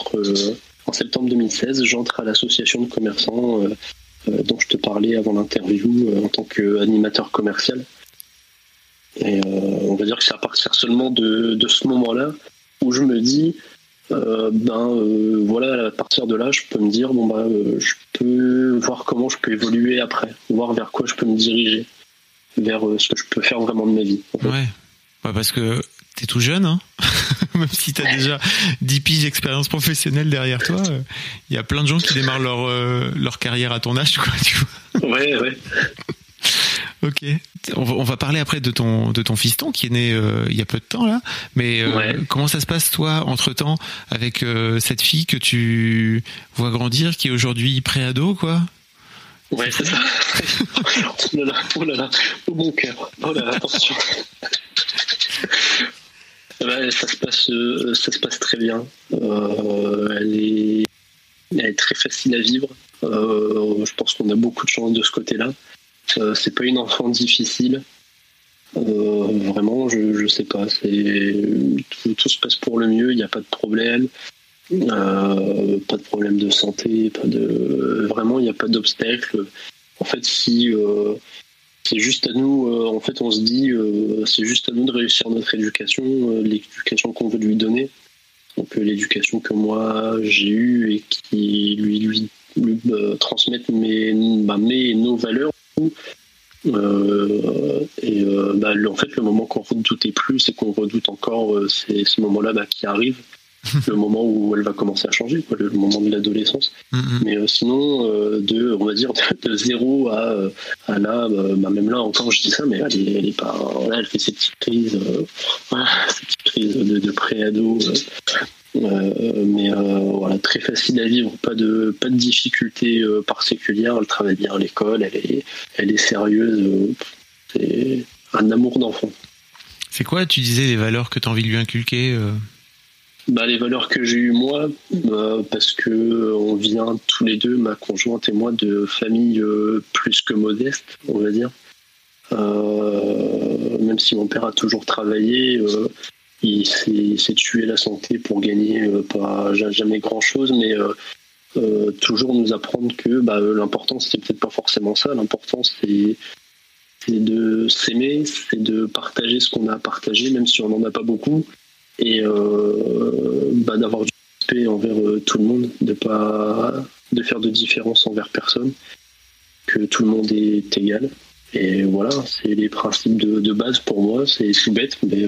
2016, j'entre à l'association de commerçants dont je te parlais avant l'interview en tant qu'animateur commercial. Et on va dire que c'est à partir seulement de ce moment-là où je me dis voilà, à partir de là je peux me dire je peux voir comment je peux évoluer après, voir vers quoi je peux me diriger, vers ce que je peux faire vraiment de ma vie en fait. Ouais, parce que t'es tout jeune, hein. Même si t'as déjà 10 piges d'expérience professionnelle derrière toi, il y a plein de gens qui démarrent leur carrière à ton âge, quoi, tu vois. Ouais. Ok. On va parler après de ton fiston qui est né il y a peu de temps là. Mais comment ça se passe toi entre-temps avec cette fille que tu vois grandir, qui est aujourd'hui pré-ado, quoi? Ouais, c'est ça. Oh là là, au bon cœur. Oh là là, attention. Ça se passe très bien. Elle est très facile à vivre. Je pense qu'on a beaucoup de chance de ce côté-là. C'est pas une enfant difficile. Vraiment, je sais pas. Tout se passe pour le mieux. Il n'y a pas de problème. Pas de problème de santé. Vraiment, il n'y a pas d'obstacle. En fait, si c'est juste à nous, en fait, on se dit, c'est juste à nous de réussir notre éducation, l'éducation qu'on veut lui donner. Donc l'éducation que moi j'ai eue et qui lui transmettre nos valeurs. En fait, le moment qu'on redoutait plus et qu'on redoute encore, c'est ce moment-là qui arrive. Le moment où elle va commencer à changer, quoi, le moment de l'adolescence. Mais sinon, on va dire de 0 à là, même là encore je dis ça, mais elle est pas, là, elle fait ses petites crises, de pré-ado. Voilà, très facile à vivre, pas de difficultés particulières. Elle travaille bien à l'école, elle est sérieuse, c'est un amour d'enfant. C'est quoi, tu disais, les valeurs que tu as envie de lui inculquer Les valeurs que j'ai eues moi, parce que on vient tous les deux, ma conjointe et moi, de familles plus que modestes, on va dire. Même si mon père a toujours travaillé, il s'est tué la santé pour gagner pas jamais grand chose, mais toujours nous apprendre que l'important c'est peut-être pas forcément ça. L'important c'est de s'aimer, c'est de partager ce qu'on a à partager, même si on n'en a pas beaucoup, et d'avoir du respect envers tout le monde, de faire de différence envers personne, que tout le monde est égal. Et voilà, c'est les principes de base pour moi. C'est tout bête, mais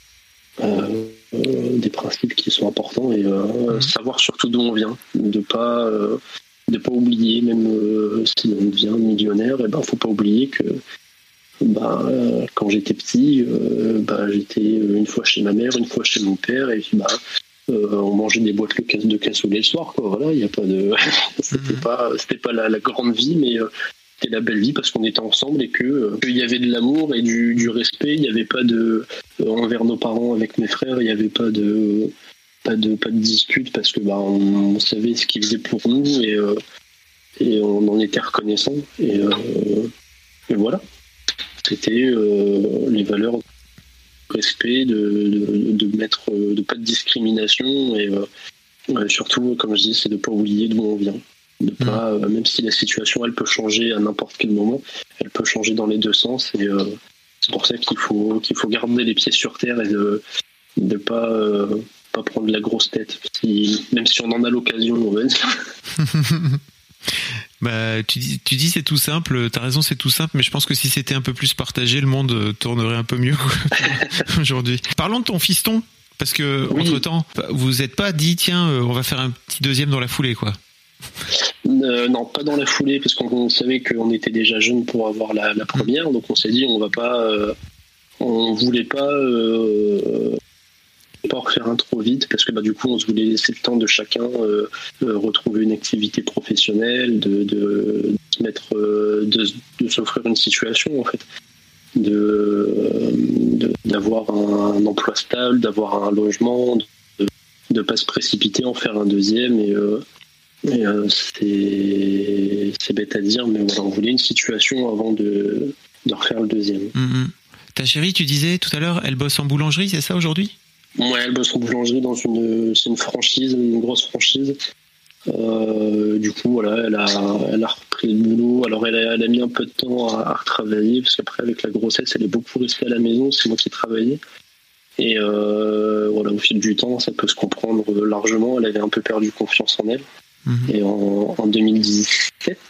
des principes qui sont importants, et savoir surtout d'où on vient, de pas oublier, même si on devient millionnaire, faut pas oublier que quand j'étais petit, j'étais une fois chez ma mère, une fois chez mon père, et puis on mangeait des boîtes de cassoulet le soir, quoi. Voilà, il y a pas de c'était pas la grande vie, mais c'était la belle vie parce qu'on était ensemble et qu'il y avait de l'amour et du respect. Il n'y avait pas de envers nos parents avec mes frères, il n'y avait pas de dispute parce que on savait ce qu'ils faisaient pour nous, et on en était reconnaissant, et voilà. C'était les valeurs de respect, de pas de discrimination, et surtout, comme je dis, c'est de pas oublier d'où on vient. De pas, même si la situation elle peut changer à n'importe quel moment, elle peut changer dans les deux sens, et c'est pour ça qu'il faut garder les pieds sur terre et de pas prendre la grosse tête, même si on en a l'occasion, on va dire. Bah, tu dis c'est tout simple, t'as raison, c'est tout simple, mais je pense que si c'était un peu plus partagé, le monde tournerait un peu mieux aujourd'hui. Parlons de ton fiston, parce que entre-temps, vous êtes pas dit tiens, on va faire un petit deuxième dans la foulée, quoi. Non, pas dans la foulée, parce qu'on savait qu'on était déjà jeunes pour avoir la première, donc on s'est dit on voulait pas refaire un trop vite, parce que du coup on se voulait laisser le temps de chacun retrouver une activité professionnelle, de se mettre, de s'offrir une situation en fait, d'avoir un emploi stable, d'avoir un logement, de pas se précipiter en faire un deuxième c'est bête à dire, mais voilà, on voulait une situation avant de refaire le deuxième. Ta chérie, tu disais tout à l'heure, elle bosse en boulangerie, c'est ça aujourd'hui ? Ouais, elle bosse en boulangerie c'est une franchise, une grosse franchise. Du coup, voilà, elle a repris le boulot. Alors, elle a mis un peu de temps à retravailler, parce qu'après, avec la grossesse, elle est beaucoup restée à la maison. C'est moi qui travaillais. Et voilà, au fil du temps, ça peut se comprendre largement. Elle avait un peu perdu confiance en elle. Et en 2017,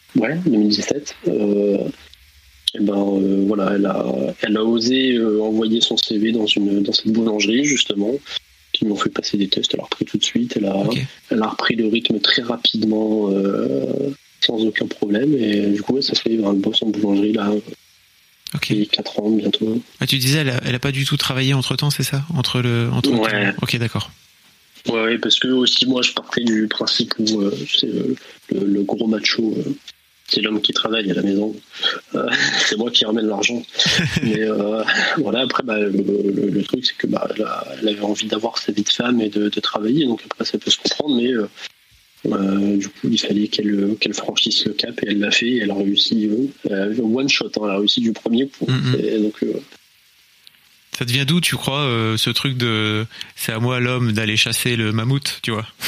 voilà, elle a osé envoyer son CV dans cette boulangerie, justement, qui m'ont fait passer des tests. Elle a repris tout de suite. Elle a repris le rythme très rapidement, sans aucun problème. Et du coup, ça fait elle bosse en boulangerie là. Depuis 4 ans bientôt. Ah, tu disais, elle a pas du tout travaillé entre-temps, c'est ça ? Ouais. Ok, d'accord. Ouais, parce que aussi moi je partais du principe où c'est le gros macho, c'est l'homme qui travaille à la maison, c'est moi qui ramène l'argent. Mais voilà, après le truc c'est que elle avait envie d'avoir sa vie de femme et de travailler, donc après ça peut se comprendre, mais du coup il fallait qu'elle franchisse le cap, et elle l'a fait, et elle a réussi one shot, elle a réussi du premier coup. Donc ça devient d'où, tu crois, ce truc de c'est à moi l'homme d'aller chasser le mammouth, tu vois?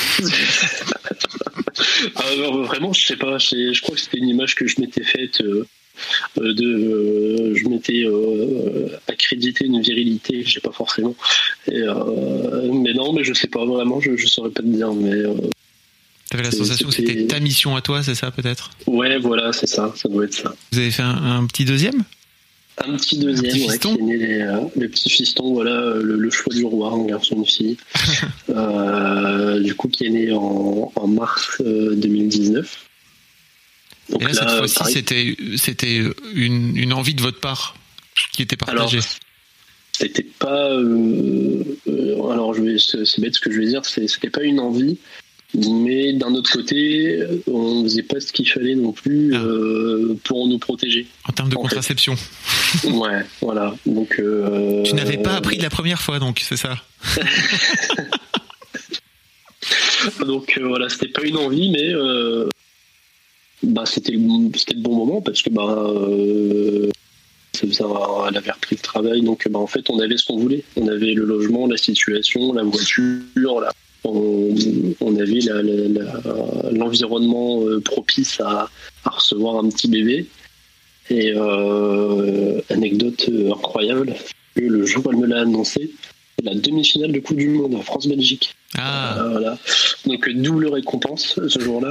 Vraiment, je sais pas. Je crois que c'était une image que je m'étais faite je m'étais accrédité une virilité que j'ai pas forcément. Mais non, mais je sais pas vraiment. Je saurais pas te dire. Mais t'avais la sensation que c'était ta mission à toi, c'est ça peut-être? Ouais, voilà, c'est ça. Ça doit être ça. Vous avez fait un petit deuxième? Un petit deuxième, qui est né les petits fistons, voilà, le choix du roi, un garçon, une fille. Du coup, qui est né en mars 2019. Donc et là, cette fois-ci, c'était une envie de votre part qui était partagée. Alors, c'était pas. Alors, c'est bête ce que je vais dire, c'était pas une envie. Mais d'un autre côté, on faisait pas ce qu'il fallait non plus pour nous protéger. En termes de contraception. Ouais, voilà. Donc. Tu n'avais pas appris de la première fois, donc c'est ça. Donc voilà, c'était pas une envie, mais c'était le bon moment, parce que elle avait repris le travail, donc en fait on avait ce qu'on voulait. On avait le logement, la situation, la voiture, on avait l'environnement propice à recevoir un petit bébé. Et anecdote incroyable, que le jour où elle me l'a annoncé, c'est la demi-finale de Coupe du Monde, France-Belgique. Voilà. Donc double récompense ce jour-là.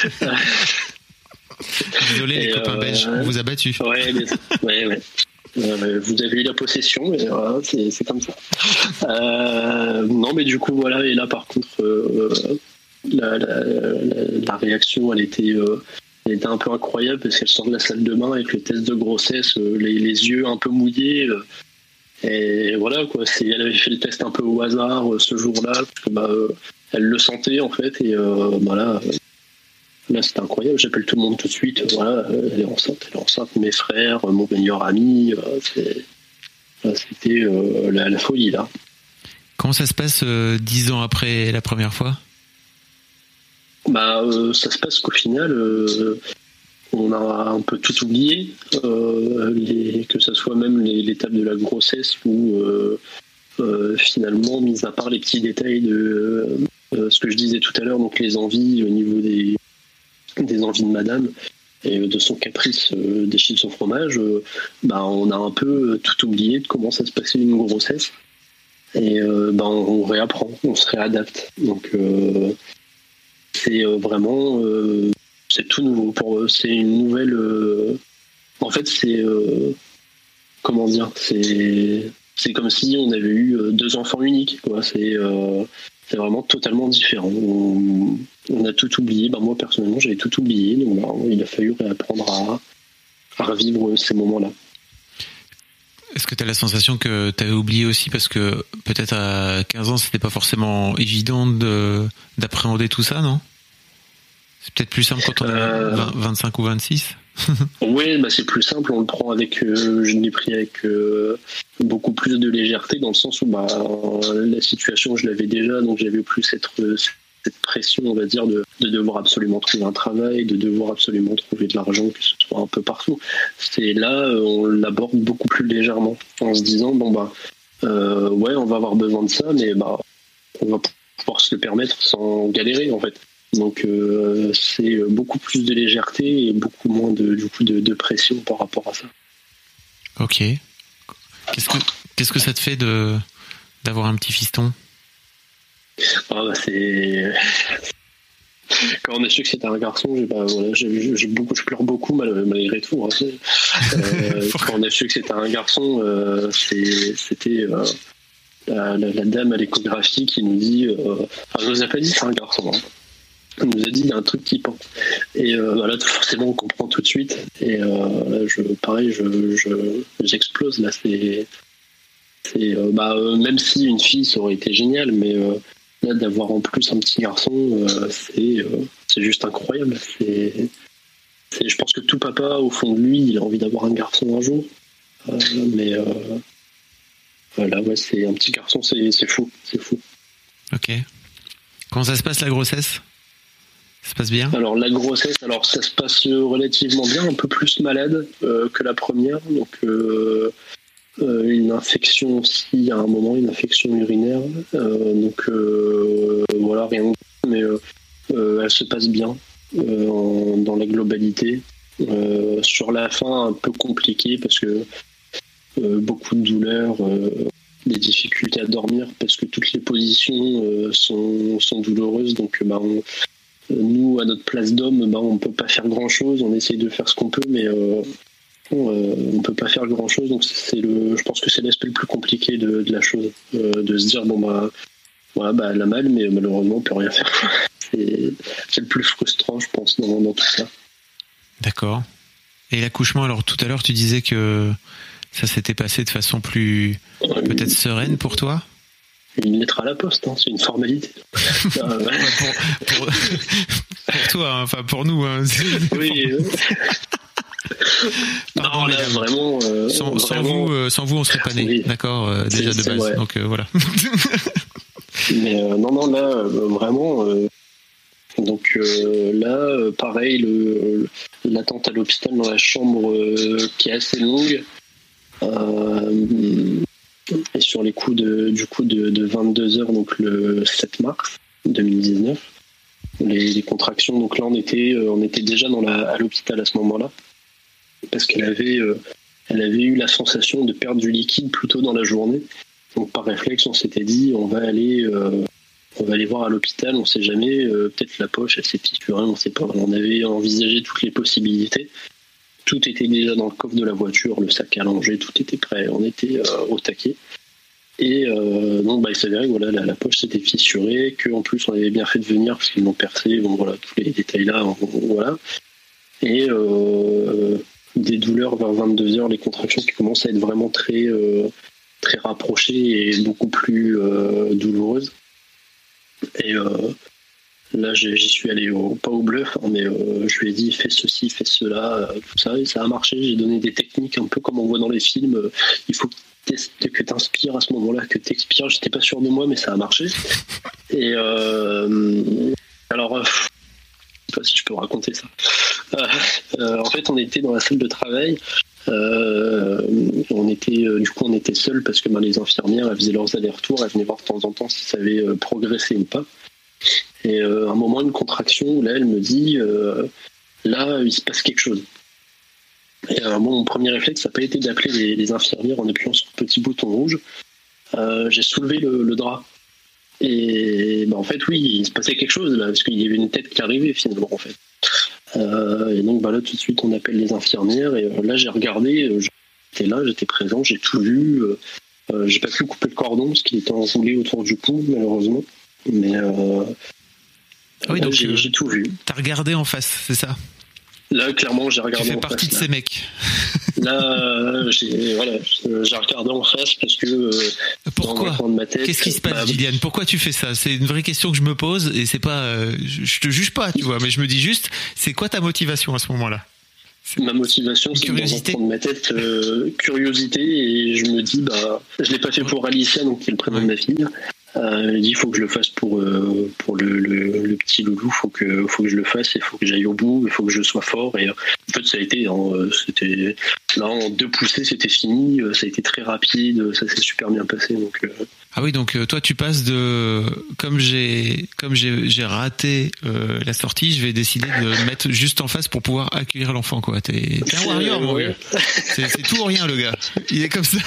Désolé, les copains belges, on vous a battus. Ouais. Vous avez eu la possession, et voilà, c'est comme ça. Non, mais du coup, voilà, et là, par contre, la réaction, elle était un peu incroyable, parce qu'elle sort de la salle de bain avec le test de grossesse, les yeux un peu mouillés. Et voilà, quoi. Elle avait fait le test un peu au hasard ce jour-là, parce que elle le sentait, en fait, et là, c'était incroyable. J'appelle tout le monde tout de suite. Voilà, elle est enceinte. Mes frères, mon meilleur ami. C'était la folie, là. Comment ça se passe 10 ans après la première fois? Ça se passe qu'au final, on a un peu tout oublié. Que ce soit même l'étape de la grossesse, où finalement, mis à part les petits détails de ce que je disais tout à l'heure, donc les envies au niveau des envies de madame et de son caprice des chips au fromage, on a un peu tout oublié de comment ça se passait une grossesse, et on réapprend, on se réadapte. Donc c'est vraiment c'est tout nouveau pour eux. C'est une nouvelle. En fait, c'est comment dire, c'est comme si on avait eu 2 enfants uniques, quoi. C'est vraiment totalement différent. On a tout oublié. Moi, personnellement, j'avais tout oublié. Donc, il a fallu réapprendre à revivre ces moments-là. Est-ce que tu as la sensation que tu avais oublié aussi parce que peut-être à 15 ans, c'était pas forcément évident d'appréhender tout ça, non? C'est peut-être plus simple quand on a 25 ou 26. Oui, c'est plus simple. On le prend je l'ai pris avec beaucoup plus de légèreté, dans le sens où la situation, je l'avais déjà, donc j'avais plus cette pression, on va dire, de devoir absolument trouver un travail, de devoir absolument trouver de l'argent, que ce soit un peu partout. C'est là, on l'aborde beaucoup plus légèrement, en se disant on va avoir besoin de ça, mais on va pouvoir se le permettre sans galérer, en fait. Donc c'est beaucoup plus de légèreté et beaucoup moins de pression par rapport à ça. Ok. Qu'est-ce que ça te fait d'avoir un petit fiston? C'est quand on a su que c'était un garçon, je pleure beaucoup malgré tout. Quand on a su que c'était un garçon, c'était la dame à l'échographie qui nous dit, elle nous a pas dit c'est un garçon. On nous a dit il y a un truc qui pend. Et là, forcément, on comprend tout de suite. Et là, j'explose. Là, même si une fille, ça aurait été génial, mais là, d'avoir en plus un petit garçon, c'est juste incroyable. Je pense que tout papa, au fond de lui, il a envie d'avoir un garçon un jour. Mais là, ouais, c'est un petit garçon, c'est fou. C'est fou. Ok. Comment ça se passe, la grossesse? Ça se passe bien? Alors la grossesse, ça se passe relativement bien, un peu plus malade que la première, donc une infection aussi à un moment, une infection urinaire, voilà, rien de grave, mais elle se passe bien dans la globalité. Sur la fin, un peu compliqué parce que beaucoup de douleurs, des difficultés à dormir parce que toutes les positions sont douloureuses, donc nous, à notre place d'homme, on ne peut pas faire grand-chose. On essaye de faire ce qu'on peut, mais on ne peut pas faire grand-chose. Donc, je pense que c'est l'aspect le plus compliqué de la chose. De se dire, elle a mal, mais malheureusement, on ne peut rien faire. C'est le plus frustrant, je pense, dans tout ça. D'accord. Et l'accouchement, alors tout à l'heure, tu disais que ça s'était passé de façon plus peut-être sereine pour toi? Une lettre à la poste, c'est une formalité. Pour toi, enfin pour nous. Oui. Pardon, là, vraiment, sans vous, on serait pas nés. Oui. D'accord, déjà de base. Vrai. Donc voilà. Mais non, là, vraiment. Donc là, pareil, l'attente à l'hôpital dans la chambre qui est assez longue. Et sur les coups de 22 heures, donc le 7 mars 2019, les contractions, donc là on était déjà à l'hôpital à ce moment-là, parce qu'elle avait eu la sensation de perdre du liquide plus tôt dans la journée. Donc par réflexe, on s'était dit on va aller voir à l'hôpital, on sait jamais, peut-être la poche elle s'est fissurée, on sait pas. On avait envisagé toutes les possibilités. Tout était déjà dans le coffre de la voiture, le sac à langer, tout était prêt, on était au taquet. Et donc il s'avérait que la poche s'était fissurée, qu'en plus on avait bien fait de venir parce qu'ils l'ont percé, tous les détails là, voilà. Et des douleurs vers 22h, les contractions qui commencent à être vraiment très, très rapprochées et beaucoup plus douloureuses. Et là, j'y suis allé pas au bluff, mais je lui ai dit fais ceci, fais cela, tout ça, et ça a marché. J'ai donné des techniques un peu comme on voit dans les films. Il faut que tu inspires à ce moment-là, que tu expires. J'étais pas sûr de moi, mais ça a marché. Et alors, je sais pas si je peux raconter ça. En fait, on était dans la salle de travail. On était seuls parce que les infirmières elles faisaient leurs allers-retours, elles venaient voir de temps en temps si ça avait progressé ou pas. Et à un moment, une contraction où là, elle me dit là, il se passe quelque chose. Et mon premier réflexe, ça n'a pas été d'appeler les infirmières en appuyant sur le petit bouton rouge. J'ai soulevé le drap. Et en fait, oui, il se passait quelque chose là, parce qu'il y avait une tête qui arrivait finalement, en fait. Et donc là tout de suite on appelle les infirmières et là j'ai regardé, j'étais là, j'étais présent, j'ai tout vu. J'ai pas pu couper le cordon parce qu'il était enroulé autour du cou malheureusement. Mais oui, donc j'ai tout vu. T'as regardé en face, c'est ça? Là clairement j'ai regardé. Tu fais en partie face, de ces mecs. Là j'ai regardé en face parce que pourquoi? dans de ma tête, qu'est-ce qui se passe, Gillian? Pourquoi tu fais ça? C'est une vraie question que je me pose et c'est pas, je te juge pas, tu vois, mais je me dis juste, c'est quoi ta motivation à ce moment-là? Ma motivation, c'est curiosité. dans de ma tête curiosité et je me dis je l'ai pas fait pour Alicia, donc qui est le prénom de ma fille. Elle dit il faut que je le fasse pour le petit loulou, faut que je le fasse, il faut que j'aille au bout, il faut que je sois fort. Et en fait ça a été, c'était là en 2 poussées c'était fini, ça a été très rapide, ça s'est super bien passé. Donc ah oui, donc toi tu passes de comme j'ai raté la sortie, je vais décider de me mettre juste en face pour pouvoir accueillir l'enfant, quoi. T'es un warrior, mon gars. C'est tout ou rien, le gars. Il est comme ça.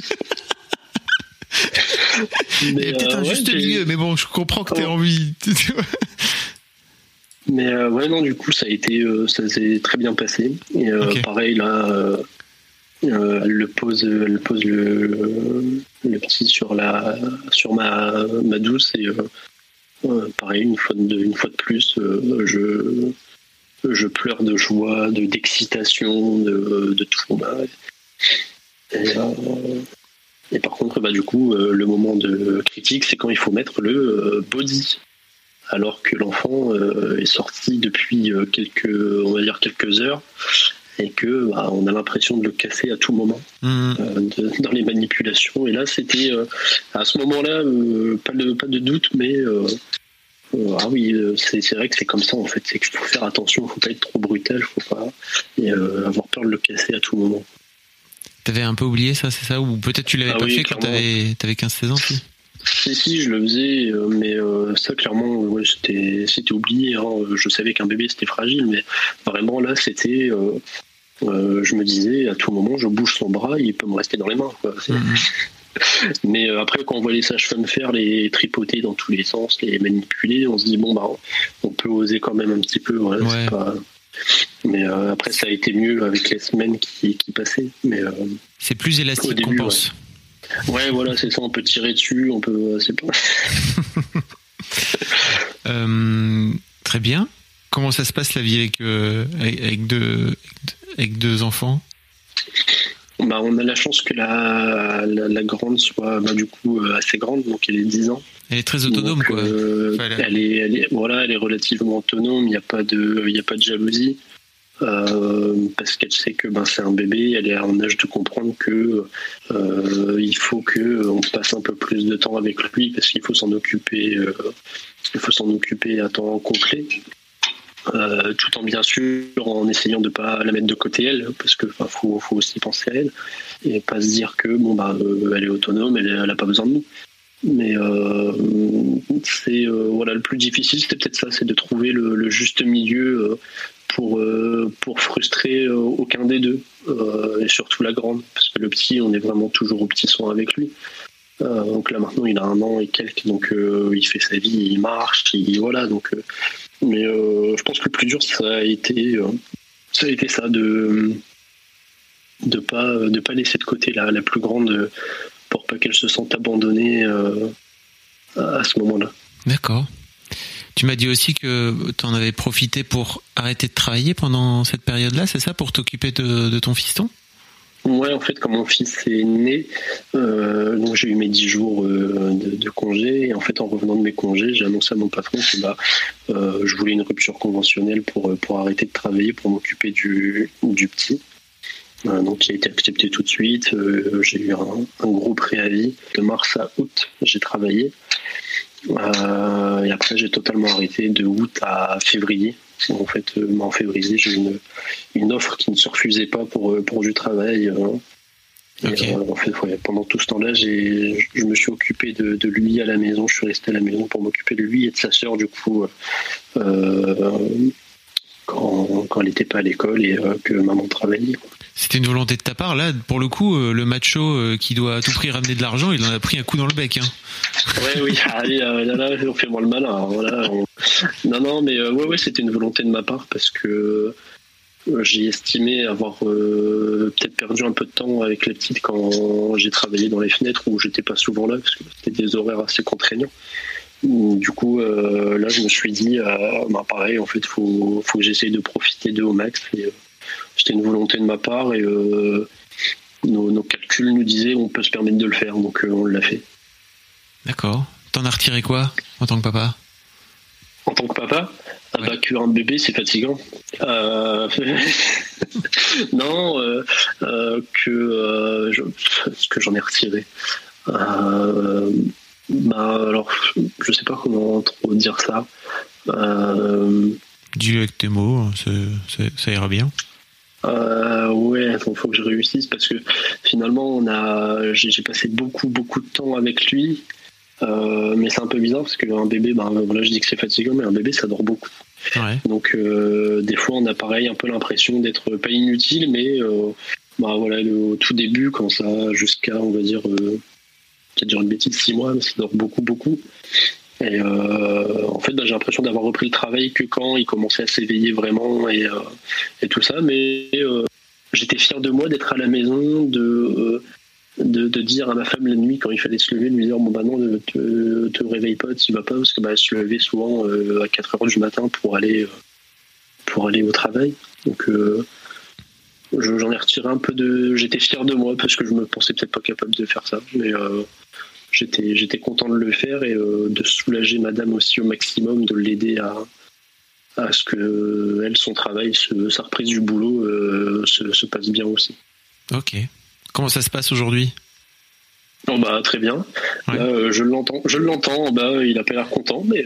Il y a peut-être un juste milieu, mais bon, je comprends que t'aies envie. Mais non, du coup, ça s'est très bien passé. Et pareil, là, elle pose le petit sur ma douce et pareil, une fois de plus, je pleure de joie, d'excitation, de tout. Et par contre, du coup, le moment de critique, c'est quand il faut mettre le body. Alors que l'enfant est sorti depuis quelques heures et que on a l'impression de le casser à tout moment dans les manipulations. Et là, c'était à ce moment-là pas de doute, mais ah oui, c'est vrai que c'est comme ça en fait. C'est qu'il faut faire attention, il faut pas être trop brutal, faut pas avoir peur de le casser à tout moment. T'avais un peu oublié ça, c'est ça? Ou peut-être tu l'avais pas fait quand t'avais 15-16 ans? Si, je le faisais, mais ça clairement, c'était oublié. Hein. Je savais qu'un bébé c'était fragile, mais vraiment là, c'était. Je me disais, à tout moment, je bouge son bras, il peut me rester dans les mains. Quoi. Mais après, quand on voit les sages-femmes faire, les tripoter dans tous les sens, les manipuler, on se dit, on peut oser quand même un petit peu. Voilà, ouais. C'est pas... Mais après, ça a été mieux avec les semaines qui passaient. Mais, c'est plus élastique qu'on pense. Ouais, voilà, c'est ça, on peut tirer dessus, on peut... c'est pas... Très bien. Comment ça se passe la vie avec deux enfants? On a la chance que la grande soit du coup assez grande, donc elle est 10 ans. Elle est très autonome, donc, quoi. Elle est relativement autonome, il n'y a pas de jalousie. Parce qu'elle sait que c'est un bébé, elle est en âge de comprendre que il faut qu'on passe un peu plus de temps avec lui parce qu'il faut s'en occuper à temps complet, tout en bien sûr en essayant de pas la mettre de côté elle, parce que faut aussi penser à elle et pas se dire que elle est autonome, elle a pas besoin de nous. Mais c'est le plus difficile, c'était peut-être ça, c'est de trouver le juste milieu pour frustrer aucun des deux, et surtout la grande, parce que le petit, on est vraiment toujours au petit soin avec lui. Donc là maintenant il a 1 an et quelques, donc il fait sa vie, il marche, donc. Mais je pense que le plus dur ça a été ça de pas laisser de côté la plus grande pour pas qu'elle se sente abandonnée à ce moment-là. D'accord. Tu m'as dit aussi que tu en avais profité pour arrêter de travailler pendant cette période-là, c'est ça, pour t'occuper de ton fiston? Ouais, en fait, quand mon fils est né, donc j'ai eu mes 10 jours de congé. Et en fait, en revenant de mes congés, j'ai annoncé à mon patron que je voulais une rupture conventionnelle pour arrêter de travailler, pour m'occuper du petit. Donc, il a été accepté tout de suite. J'ai eu un gros préavis. De mars à août, j'ai travaillé. Et après, j'ai totalement arrêté de août à février. En fait, en février, j'ai eu une offre qui ne se refusait pas pour du travail. Okay. En fait, pendant tout ce temps-là, je me suis occupé de lui à la maison. Je suis resté à la maison pour m'occuper de lui et de sa sœur, du coup, quand elle n'était pas à l'école et que maman travaillait. C'était une volonté de ta part, là, pour le coup, le macho qui doit à tout prix ramener de l'argent, il en a pris un coup dans le bec, hein. Oui, là, on fait moins le malin. Alors, voilà, Non, mais ouais, c'était une volonté de ma part parce que j'ai estimé avoir peut-être perdu un peu de temps avec les petites quand j'ai travaillé dans les fenêtres où j'étais pas souvent là parce que c'était des horaires assez contraignants. Du coup, là, je me suis dit, pareil, en fait, faut que j'essaye de profiter d'eux au max. Et, c'était une volonté de ma part et nos calculs nous disaient on peut se permettre de le faire, donc on l'a fait. D'accord. T'en as retiré quoi en tant que papa ? En tant que papa, qu'un bébé c'est fatigant. Non, ce que j'en ai retiré. Alors, je sais pas comment trop dire ça. Dis-le avec tes mots, ça ira bien. Ouais, il faut que je réussisse parce que finalement j'ai passé beaucoup de temps avec lui, mais c'est un peu bizarre parce qu'un bébé, voilà, je dis que c'est fatigant, mais un bébé ça dort beaucoup. Ouais. Donc des fois on a pareil un peu l'impression d'être pas inutile, mais voilà, au tout début quand ça jusqu'à on va dire peut-être dire une bêtise 6 mois, ça dort beaucoup. Et en fait, j'ai l'impression d'avoir repris le travail que quand il commençait à s'éveiller vraiment et tout ça. Mais j'étais fier de moi d'être à la maison, de dire à ma femme la nuit quand il fallait se lever, de lui dire non, ne te réveille pas, tu vas pas, parce que elle se levait souvent à 4h du matin pour aller au travail. Donc j'en ai retiré un peu j'étais fier de moi parce que je me pensais peut-être pas capable de faire ça, mais j'étais content de le faire et de soulager madame aussi au maximum, de l'aider à ce que son travail, sa reprise du boulot se passe bien aussi. Ok. Comment ça se passe aujourd'hui ? Très bien. Ouais. Là, je l'entends. Il a pas l'air content, mais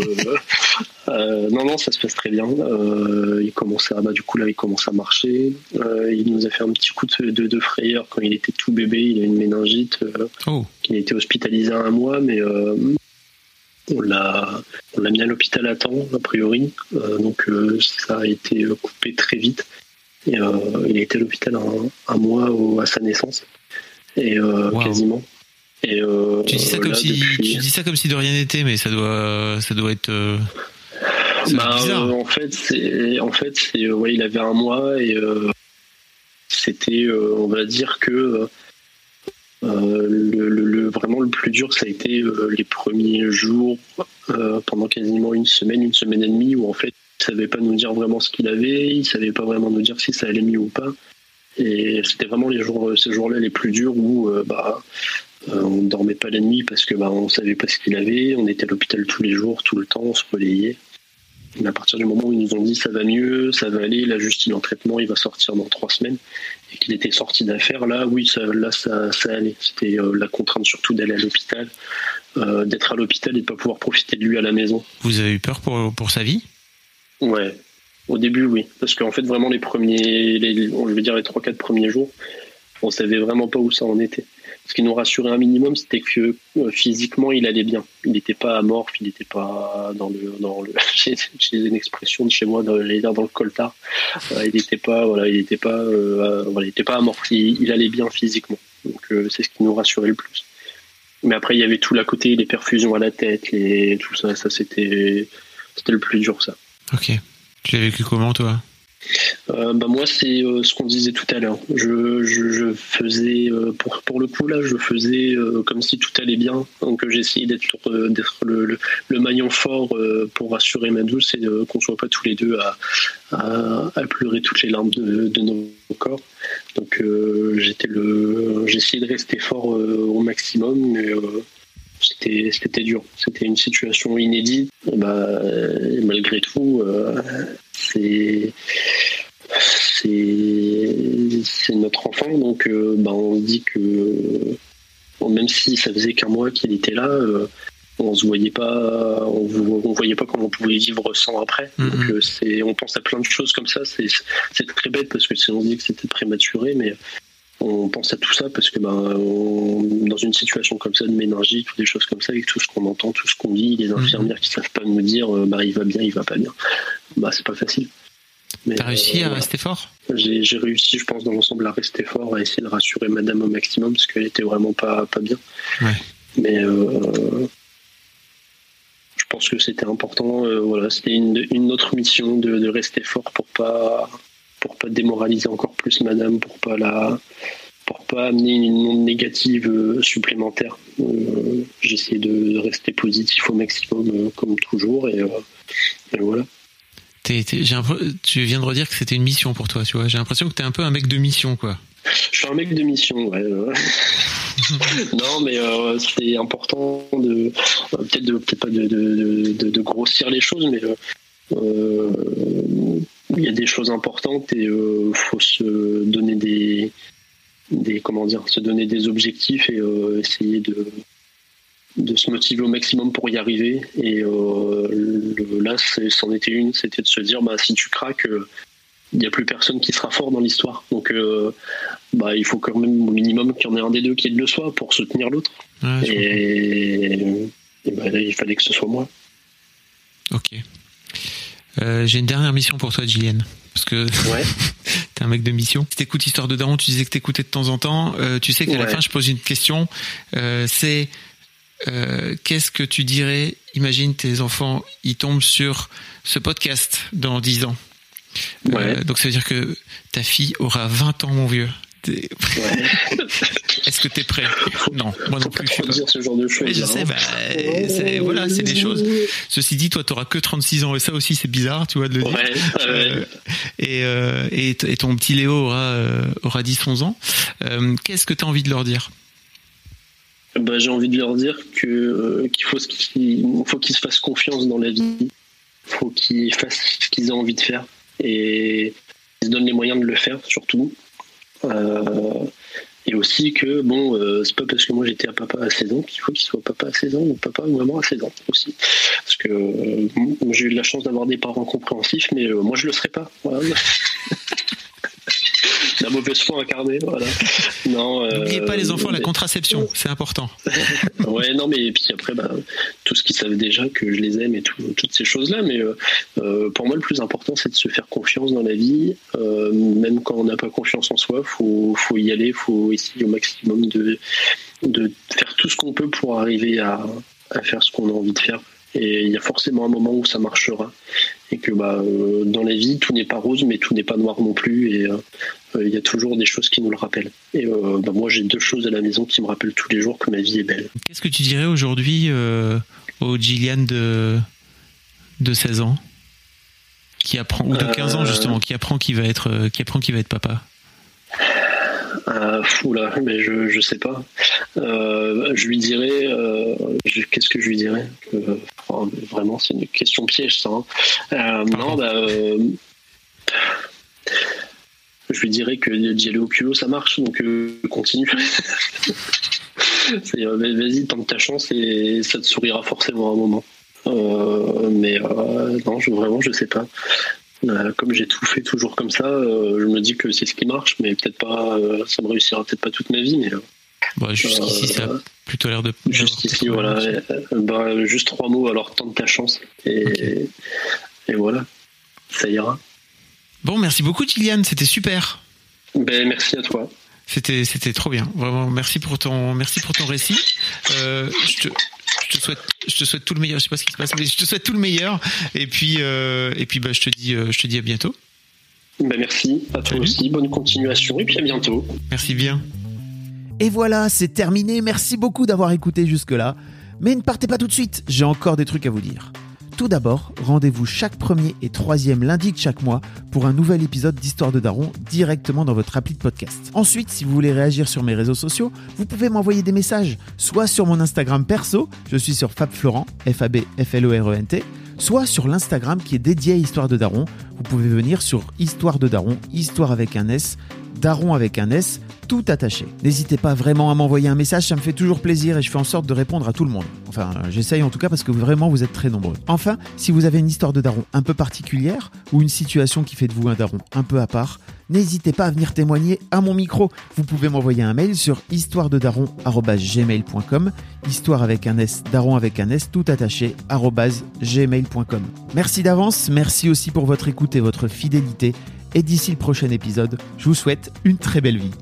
non, ça se passe très bien. Il commence à marcher. Il nous a fait un petit coup de frayeur quand il était tout bébé. Il a une méningite. Il a été hospitalisé 1 mois, mais on l'a mis à l'hôpital à temps, a priori. Donc ça a été coupé très vite. Et il a été à l'hôpital un mois à sa naissance. Et wow. Quasiment. Et tu dis ça comme si de rien n'était, mais ça doit être bizarre. En fait, il avait 1 mois et c'était, on va dire que vraiment le plus dur, ça a été les premiers jours, pendant quasiment une semaine et demie, où en fait, il savait pas nous dire vraiment ce qu'il avait, il savait pas vraiment nous dire si ça allait mieux ou pas. Et c'était vraiment ces jours-là les plus durs où on dormait pas la nuit parce que on savait pas ce qu'il avait, on était à l'hôpital tous les jours, tout le temps, on se relayait. Mais à partir du moment où ils nous ont dit ça va mieux, ça va aller, là juste il est en traitement, il va sortir dans 3 semaines, et qu'il était sorti d'affaires, là oui, ça allait. C'était la contrainte surtout d'aller à l'hôpital, d'être à l'hôpital et de pas pouvoir profiter de lui à la maison. Vous avez eu peur pour sa vie ? Ouais. Au début, oui, parce qu'en fait, vraiment, les 3-4 premiers jours, on savait vraiment pas où ça en était. Ce qui nous rassurait un minimum, c'était que physiquement, il allait bien. Il n'était pas amorphe, il n'était pas dans le j'ai une expression de chez moi, dans le coltard. Il n'était pas amorphe. Il allait bien physiquement. Donc, c'est ce qui nous rassurait le plus. Mais après, il y avait tout l'à côté, les perfusions à la tête, et tout ça. Ça, c'était le plus dur, ça. Ok. Tu l'as vécu comment, toi ? Moi, c'est ce qu'on disait tout à l'heure. Je faisais, pour le coup, là, je faisais comme si tout allait bien. Donc, j'essayais d'être le maillon fort pour rassurer ma douce et qu'on ne soit pas tous les deux à pleurer toutes les larmes de nos corps. Donc, j'essayais de rester fort au maximum, mais c'était dur. C'était une situation inédite. Malgré tout, c'est notre enfant, donc on se dit que même si ça faisait qu'1 mois qu'il était là, on se voyait pas, on voyait pas comment on pouvait vivre sans après. Donc on pense à plein de choses comme ça. C'est très bête parce que on se dit que c'était prématuré, mais on pense à tout ça parce que dans une situation comme ça de méningite ou des choses comme ça, avec tout ce qu'on entend, tout ce qu'on dit, les infirmières qui savent pas nous dire il va bien, il va pas bien, c'est pas facile. T'as réussi à rester fort ? J'ai réussi, je pense, dans l'ensemble à rester fort, à essayer de rassurer madame au maximum parce qu'elle était vraiment pas bien. Ouais. Mais je pense que c'était important. Voilà, c'était une autre mission de rester fort pour pas démoraliser encore plus madame, pour pas amener une onde négative supplémentaire. J'essaie de rester positif au maximum comme toujours et voilà. Tu viens de redire que c'était une mission pour toi, tu vois. J'ai l'impression que t'es un peu un mec de mission, quoi. Je suis un mec de mission, ouais. Non, mais c'était important peut-être pas de grossir les choses, mais il y a des choses importantes et faut se donner se donner des objectifs et essayer de se motiver au maximum pour y arriver. Et là, c'en était une, c'était de se dire, si tu craques, il n'y a plus personne qui sera fort dans l'histoire. Donc, il faut quand même au minimum qu'il y en ait un des deux qui aide le soi pour soutenir l'autre. Ouais, et là, il fallait que ce soit moi. Ok. J'ai une dernière mission pour toi, Gillian. Parce que t'es un mec de mission. Si t'écoutes Histoire de Daron, tu disais que t'écoutais de temps en temps. Tu sais qu'à la fin, je pose une question. C'est qu'est-ce que tu dirais, imagine tes enfants, ils tombent sur ce podcast dans 10 ans. Donc ça veut dire que ta fille aura 20 ans, mon vieux. Est-ce que t'es prêt ? Non, moi non plus. Faut pas dire ce genre de choses. Mais je sais, c'est des choses. Ceci dit, toi, t'auras que 36 ans et ça aussi, c'est bizarre, tu vois, de le dire. Et ton petit Léo aura 10-11 ans. Qu'est-ce que t'as envie de leur dire ? J'ai envie de leur dire qu'il faut qu'ils se fassent confiance dans la vie. Il faut qu'ils fassent ce qu'ils ont envie de faire et qu'ils se donnent les moyens de le faire, surtout. Et aussi que c'est pas parce que moi j'étais un papa à 16 ans qu'il faut qu'il soit papa à 16 ans ou papa ou maman à 16 ans aussi. Parce que j'ai eu de la chance d'avoir des parents compréhensifs, mais moi je le serais pas. Voilà. La mauvaise foi incarnée, voilà. Non, n'oubliez pas les enfants, la contraception, c'est important. Ouais, non, mais et puis après, tout ce qu'ils savent déjà, que je les aime et toutes ces choses-là, mais pour moi, le plus important, c'est de se faire confiance dans la vie, même quand on n'a pas confiance en soi, faut y aller, faut essayer au maximum de faire tout ce qu'on peut pour arriver à faire ce qu'on a envie de faire. Et il y a forcément un moment où ça marchera. Et que dans la vie, tout n'est pas rose, mais tout n'est pas noir non plus. Et il y a toujours des choses qui nous le rappellent. Et moi, j'ai 2 choses à la maison qui me rappellent tous les jours que ma vie est belle. Qu'est-ce que tu dirais aujourd'hui au Gillian de 16 ans qui apprend, ou de 15 ans justement, qui apprend qu'il va être papa? Mais je sais pas. Je lui dirais. Qu'est-ce que je lui dirais? Vraiment, c'est une question piège, ça. Je lui dirais que d'y aller au culot, ça marche, donc continue. Vas-y, tente ta chance et ça te sourira forcément à un moment. Non, je sais pas. Comme j'ai tout fait toujours comme ça, je me dis que c'est ce qui marche, mais peut-être pas, ça me réussira peut-être pas toute ma vie, mais jusqu'ici ça a plutôt l'air de jusqu'ici, voilà. Juste 3 mots, alors tente ta chance et voilà, ça ira. Bon, merci beaucoup Gillian, c'était super. Merci à toi. C'était trop bien, vraiment. Merci pour ton récit. Je te souhaite tout le meilleur. Je sais pas ce qui se passe, mais je te souhaite tout le meilleur. Et puis je te dis à bientôt. Merci à toi aussi. Bonne continuation et puis à bientôt. Merci bien. Et voilà, c'est terminé. Merci beaucoup d'avoir écouté jusque-là. Mais ne partez pas tout de suite. J'ai encore des trucs à vous dire. Tout d'abord, rendez-vous chaque 1er et 3e lundi de chaque mois pour un nouvel épisode d'Histoire de Daron directement dans votre appli de podcast. Ensuite, si vous voulez réagir sur mes réseaux sociaux, vous pouvez m'envoyer des messages, soit sur mon Instagram perso, je suis sur FabFlorent, FabFlorent, soit sur l'Instagram qui est dédié à Histoire de Daron. Vous pouvez venir sur Histoire de Daron, Histoire avec un S, Daron avec un S, tout attaché. N'hésitez pas vraiment à m'envoyer un message, ça me fait toujours plaisir et je fais en sorte de répondre à tout le monde. Enfin, j'essaye en tout cas parce que vraiment vous êtes très nombreux. Enfin, si vous avez une histoire de daron un peu particulière ou une situation qui fait de vous un daron un peu à part, n'hésitez pas à venir témoigner à mon micro. Vous pouvez m'envoyer un mail sur histoirededaron@gmail.com, histoire avec un S, daron avec un S, tout attaché, @gmail.com. Merci d'avance, merci aussi pour votre écoute et votre fidélité. Et d'ici le prochain épisode, je vous souhaite une très belle vie.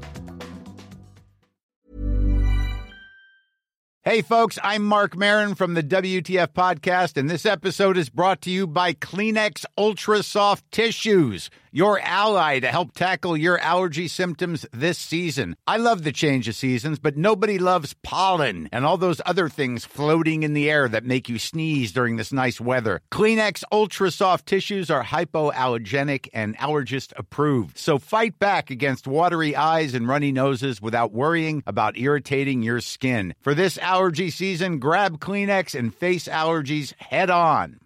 Hey folks, I'm Mark Maron from the WTF Podcast, and this episode is brought to you by Kleenex Ultra Soft Tissues, your ally to help tackle your allergy symptoms this season. I love the change of seasons, but nobody loves pollen and all those other things floating in the air that make you sneeze during this nice weather. Kleenex Ultra Soft Tissues are hypoallergenic and allergist approved, so fight back against watery eyes and runny noses without worrying about irritating your skin. For this allergy season, grab Kleenex and face allergies head on.